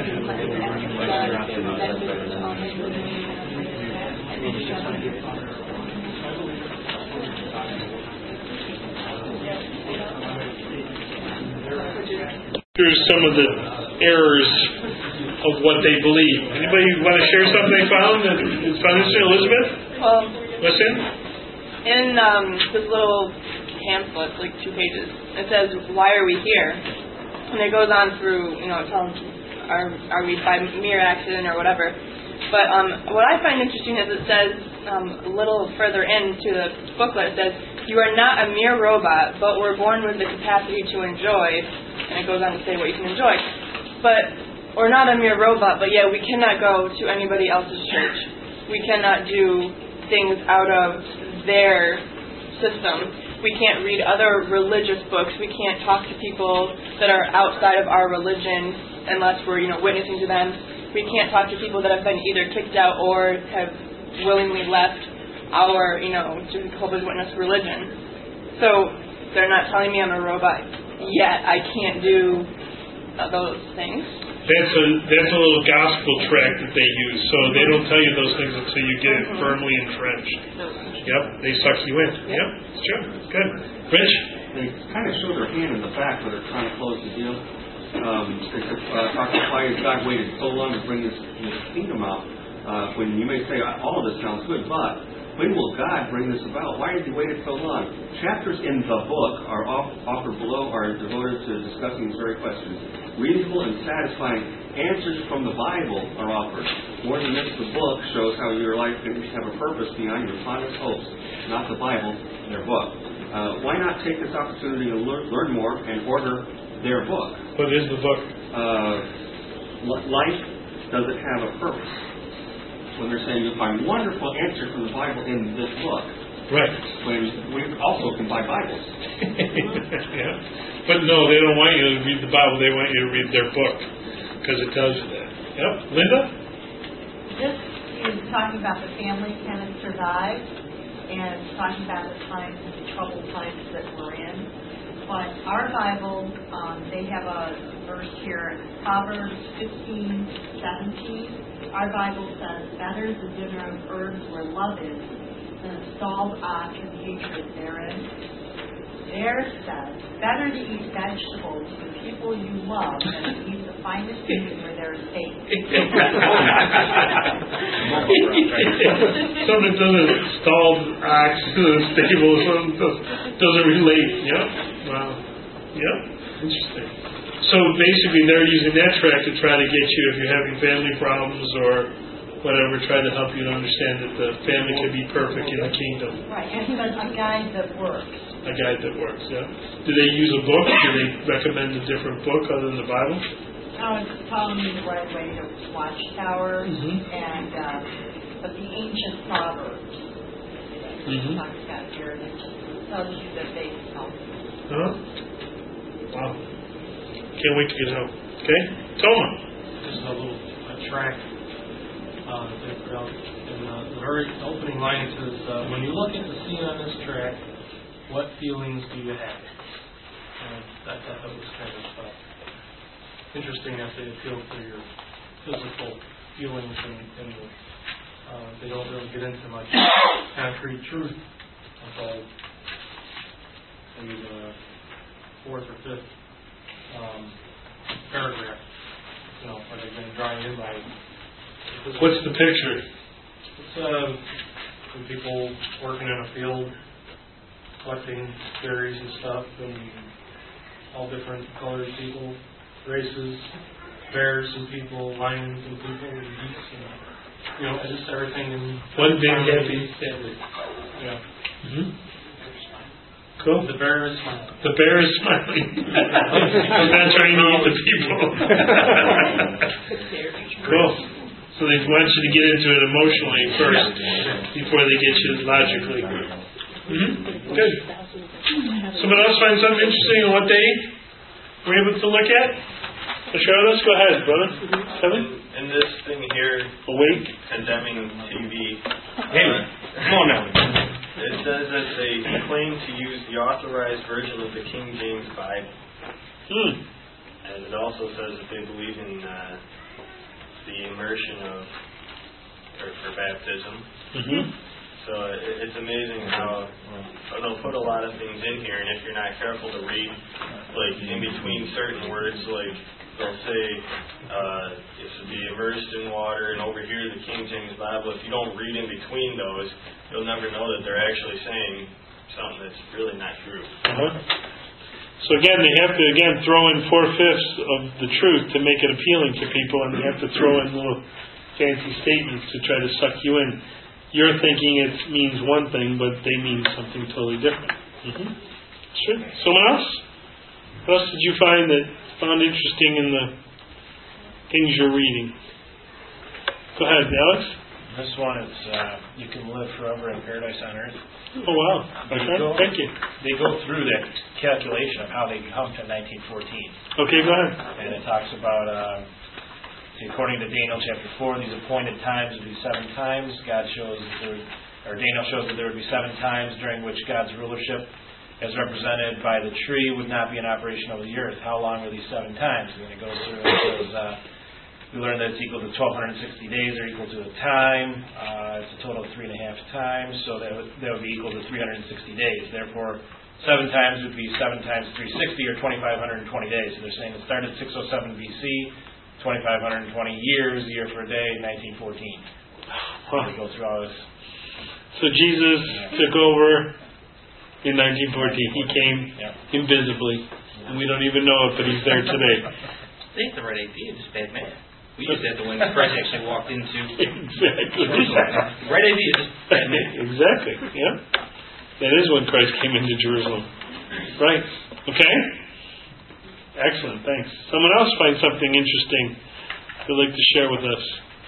Through some of the errors of what they believe. Anybody want to share something they found that is found interesting? Elizabeth? Well, listen. In um, this little pamphlet, like two pages, it says, "Why are we here?" And it goes on through, you know, telling, are are we by mere accident or whatever. But um, what I find interesting is it says um, a little further into the booklet, it says, "You are not a mere robot, but were born with the capacity to enjoy." And it goes on to say what you can enjoy. But we're not a mere robot, but yeah, we cannot go to anybody else's church. We cannot do things out of their system. We can't read other religious books. We can't talk to people that are outside of our religion unless we're, you know, witnessing to them. We can't talk to people that have been either kicked out or have willingly left our, you know, Jehovah's Witness religion. So they're not telling me I'm a robot yet. I can't do uh, those things. That's a that's a little gospel track that they use. So they don't tell you those things until you get it firmly entrenched. Yep, they suck you in. Yep, yep, it's true. Good. Rich? They kind of show their hand in the fact where they're trying to close the deal. Um, they said, uh, talk about why has God waited so long to bring this, this kingdom out? Uh, when you may say, all of this sounds good, but when will God bring this about? Why has He waited so long? Chapters in the book are off, offered below are devoted to discussing these very questions. Reasonable and satisfying answers from the Bible are offered. More than this, the book shows how your life can have a purpose beyond your fondest hopes, not the Bible, their book. Uh, why not take this opportunity to learn, learn more and order their book? What is the book? Uh, life doesn't have a purpose. When they're saying you'll find wonderful answers from the Bible in this book. Right. When we also can buy Bibles. Yeah. But no, they don't want you to read the Bible. They want you to read their book because it tells you that. Yep. Linda? This is talking about the family can it survive, and talking about the times, the troubled times that we're in. But our Bible, um, they have a verse here, Proverbs fifteen seventeen. Our Bible says, better the dinner of herbs where love is than a stalled ox and hatred therein. Theirs says, better to eat vegetables with people you love than to eat the finest meat where there is steak. Something doesn't stall ox in the stable, something doesn't relate. Yep. Wow. Yep. Interesting. So basically they're using that track to try to get you, if you're having family problems or whatever, try to help you to understand that the family can be perfect in the kingdom. Right, and but a guide that works. A guide that works, yeah. Do they use a book? Do they recommend a different book other than the Bible? I was telling you the right way to Watchtower mm-hmm. and uh, but the ancient Proverbs. Mm-hmm. Talks about here, and it just tells you that they help. Huh? Wow. Can't wait to get home. Okay? Toma. This is a little a track uh, that they put out. And uh, the very opening line says, uh, when you look at the scene on this track, what feelings do you have? And I thought that was kind of uh, interesting that they appeal to your physical feelings and, and uh, they don't really get into much concrete truth until maybe the fourth or fifth um, paragraph. You know, where they've been drawn in by. What's the picture? It's uh, some people working in a field, collecting berries and stuff, and all different colors, people, races, bears and people, lions and people, and geese, and you know, just everything in one big happy family. Yeah. Mm-hmm. Cool. The bear is smiling. The bear is smiling. He's not trying to eat the people. Cool. So they want you to get into it emotionally first before they get you logically. Mm-hmm. Good. Someone else find something interesting on what they were able to look at? Charlotte, go ahead, brother. Kevin? In this thing here, awake, condemning T V. Hey, uh, come on now. It says that they claim to use the authorized version of the King James Bible. Hmm. And it also says that they believe in uh, the immersion of, or for baptism. Mm-hmm. So it, it's amazing how they'll put a lot of things in here, and if you're not careful to read, like in between certain words, like they'll say uh, it's to be immersed in water, and over here the King James Bible, if you don't read in between those, you'll never know that they're actually saying something that's really not true. Uh-huh. So again, they have to again throw in four-fifths of the truth to make it appealing to people, and they have to throw in little fancy statements to try to suck you in. You're thinking it means one thing, but they mean something totally different. Mm-hmm. Sure. Someone else? What else did you find that found interesting in the things you're reading? Go ahead, Alex. This one is uh, you can live forever in paradise on earth. Oh wow! Okay. Go, Thank you. They go through that calculation of how they come to nineteen fourteen. Okay, go ahead. And it talks about. Uh, According to Daniel chapter four, these appointed times would be seven times. God shows that there, or Daniel shows that there would be seven times during which God's rulership, as represented by the tree, would not be in operation over the earth. How long are these seven times? And then it goes through and says, uh, we learned that it's equal to twelve sixty days, or equal to a time. Uh, it's a total of three and a half times, so that would, that would be equal to three hundred sixty days. Therefore, seven times would be seven times three hundred sixty, or twenty-five twenty days. So they're saying it started six oh seven B C, twenty-five twenty years, year for a day, nineteen fourteen. Wow. They go through all this. So Jesus yeah. took over in nineteen fourteen. He came yeah. invisibly, and we don't even know it, but he's there today. I think the right idea is bad man. We just had the one Christ actually walked into. Exactly. Right idea is bad man. Exactly. Yeah. That is when Christ came into Jerusalem. Right. Okay. Excellent, thanks. Someone else find something interesting they'd like to share with us?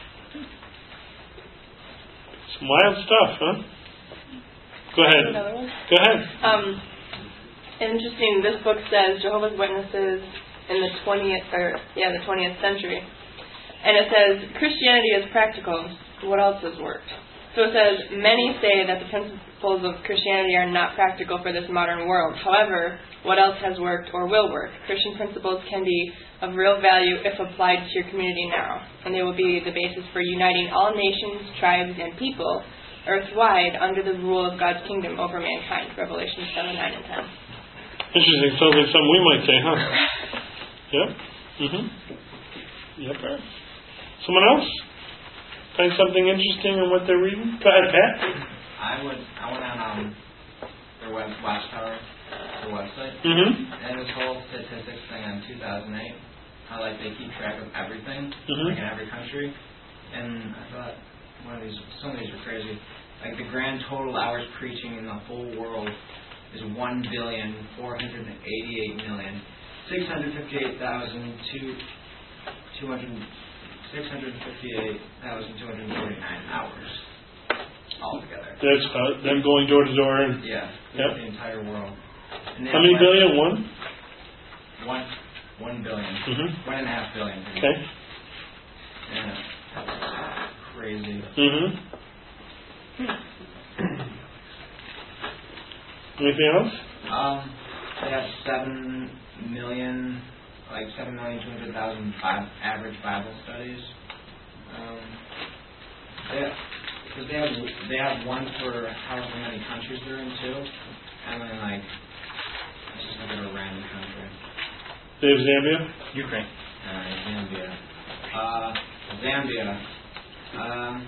Some wild stuff, huh? Go ahead. Another one? Go ahead. Um, interesting. This book says Jehovah's Witnesses in the twentieth, or yeah, the twentieth century, and it says Christianity is practical. what else has worked? So it says, many say that the principles of Christianity are not practical for this modern world. However, what else has worked or will work? Christian principles can be of real value if applied to your community now, and they will be the basis for uniting all nations, tribes, and people earthwide under the rule of God's kingdom over mankind. Revelation seven, nine, and ten. Interesting. Sounds like something we might say, huh? Yep. Mm-hmm. Yep. Someone else? Find something interesting in what they're reading? Go ahead, Pat. I would. I went on um, their web Watchtower, their website, mm-hmm. and this whole statistics thing on two thousand eight, how like they keep track of everything, mm-hmm. like in every country, and I thought one of these, some of these are crazy. Like the grand total hours preaching in the whole world is one billion four hundred eighty-eight million six hundred fifty-eight thousand two two hundred. six hundred fifty-eight thousand two hundred forty-nine hours altogether. That's uh, them going door to door and yeah, yep. the entire world. And how many billion? One. One, one billion. Mm-hmm. One and a half billion. Okay. Yeah, that's crazy. Mm-hmm. Anything else? Um, they have seven million. Like seven million two hundred thousand average Bible studies. Um, they have, cause they have they have one for however many countries they're in too, and then like let's just look at a random country. They have Zambia, Ukraine. Uh, Zambia. Uh, Zambia. Um,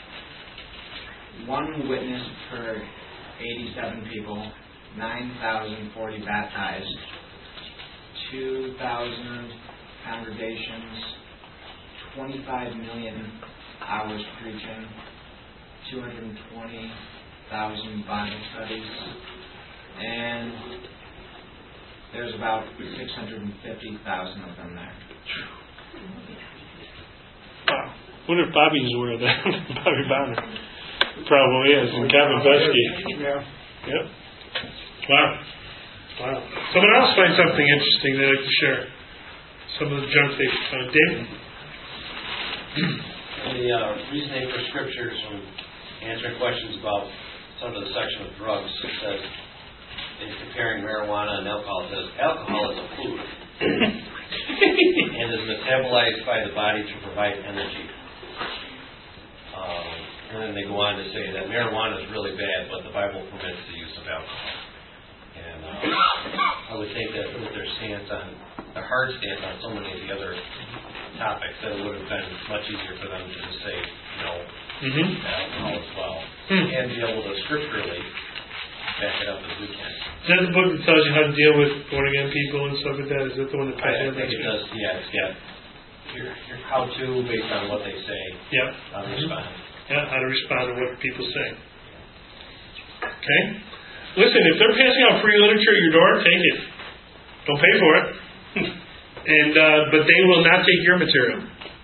one witness per eighty-seven people, nine thousand forty baptized. two thousand congregations, twenty-five million hours preaching, two hundred twenty thousand Bible studies, and there's about six hundred fifty thousand of them there. Wow. I wonder if Bobby's aware of that. Bobby Bonner. Probably is. And Kevin Besky. Yeah. Yep. Wow. Wow. Someone else find something interesting they'd like to share. Some of the junk they found. David? The uh, reasoning for scriptures when answering questions about some of the section of drugs, it says, in comparing marijuana and alcohol, it says, alcohol is a food and is metabolized by the body to provide energy. Um, and then they go on to say that marijuana is really bad, but the Bible permits the use of alcohol. And uh, I would think that with their stance on, their hard stance on so many of the other topics, that it would have been much easier for them to just say no mm-hmm. to alcohol as well, hmm. and be able to scripturally back it up as we can. Is that the book that tells you how to deal with born again people and stuff like that? Is that the one that I, I think it does, yeah, it's got your, your how to based on what they say, yep. how to mm-hmm. respond. Yeah, how to respond to what people say. Okay? Listen, if they're passing out free literature at your door, take it. Don't pay for it. and uh, But they will not take your material.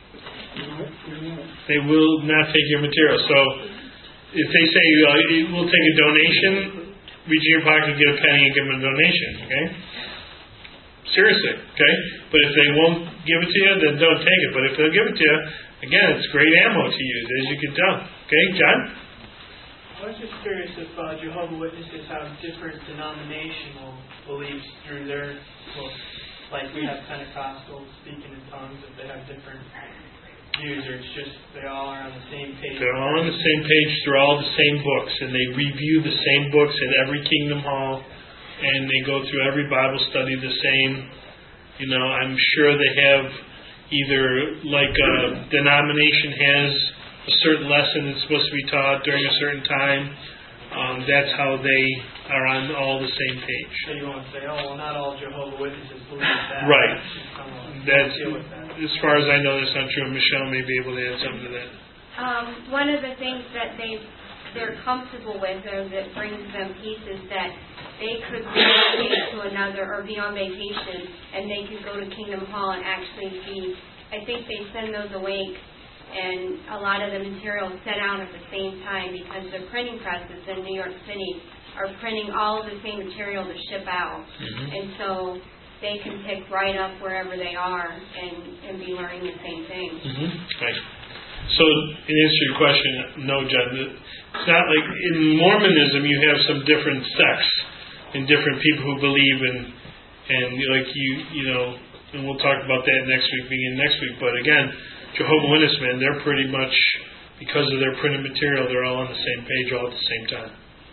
They will not take your material. So if they say, uh, we'll take a donation, reach in your pocket, get a penny, and give them a donation. Okay? Seriously. Okay? But if they won't give it to you, then don't take it. But if they'll give it to you, again, it's great ammo to use, as you can tell. Okay, John? I was just curious if uh, Jehovah's Witnesses have different denominational beliefs through their books. Like we have Pentecostals speaking in tongues, if they have different views, or it's just they all are on the same page. They're all on the same page through all the same books, and they review the same books in every Kingdom Hall, and they go through every Bible study the same. You know, I'm sure they have either like a denomination has a certain lesson that's supposed to be taught during a certain time. Um, that's how they are on all the same page. So you won't say, oh, well, not all Jehovah's Witnesses believe that. Right. That's, that. as far as I know, that's not true. Michelle may be able to add something to that. Um, one of the things that they they're comfortable with, or that brings them peace, is that they could relocate to another or be on vacation, and they could go to Kingdom Hall and actually see. I think they send those awake, and a lot of the material is sent out at the same time because the printing presses in New York City are printing all of the same material to ship out, mm-hmm. and so they can pick right up wherever they are and, and be learning the same thing. Mm-hmm. Right. So, in answer to your question, no, John. It's not like in Mormonism you have some different sects and different people who believe in, and like you, you know, and we'll talk about that next week, beginning next week. But again, Jehovah's Witness, man, they're pretty much, because of their printed material, they're all on the same page all at the same time.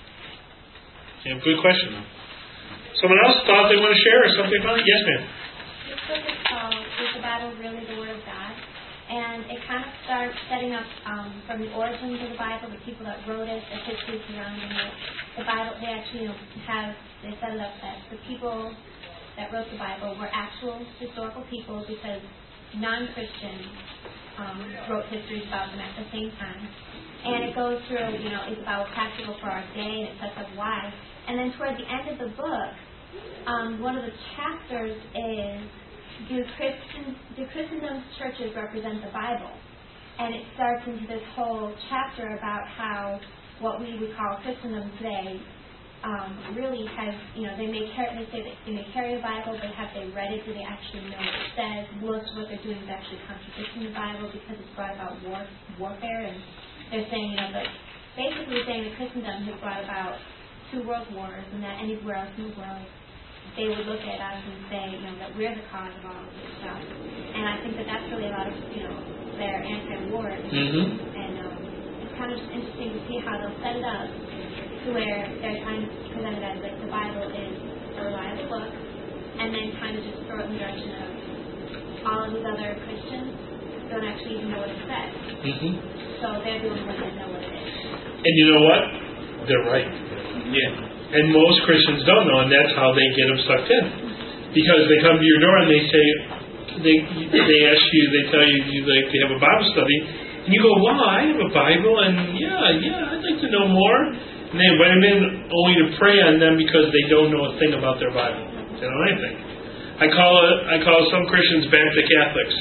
Yeah, good question, though. Someone else thought they want to share or something about it? Yes, ma'am. This book is called Is the Bible Really the Word of God? And it kind of starts setting up um, from the origins of the Bible, the people that wrote it, the history surrounding it. The Bible, they actually, you know, have, they set it up that the people that wrote the Bible were actual historical people, because non-Christians um, wrote histories about them at the same time. And it goes through, you know, it's about practical for our day, and it sets up why. And then toward the end of the book, um, one of the chapters is, do Christian, do Christendom's churches represent the Bible? And it starts into this whole chapter about how what we would call Christendom today um, really has, you know, they may carry, they say that they may carry a Bible, but have they read it? Do they actually know what it says? Most of what they're doing is actually contradicting the Bible because it's brought about war, warfare, and they're saying, you know, that basically saying that Christendom has brought about two world wars, and that anywhere else in the world they would look at us and say, you know, that we're the cause of all of this stuff. And I think that that's really a lot of, you know, their anti-war. Mm-hmm. And um, it's kind of just interesting to see how they'll set it up to where they're trying to present it as like the Bible is a reliable book, and then kind of just throw it in the direction of all of these other Christians don't actually even know what it says. Mm-hmm. So they're the only ones that know what it is. And you know what? They're right. Yeah. And most Christians don't know, and that's how they get them sucked in. Because they come to your door and they say, they they ask you, they tell you, you like they have a Bible study, and you go, wow, I have a Bible, and yeah, yeah, I'd like to know more. And they invite them in only to pray on them because they don't know a thing about their Bible. They don't know anything. I call it, I call some Christians Baptist Catholics.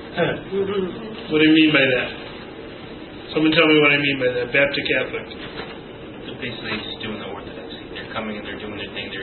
What do you mean by that? Someone tell me what I mean by that, Baptist Catholic. They're basically just doing the orthodoxy. They're coming and they're doing their thing.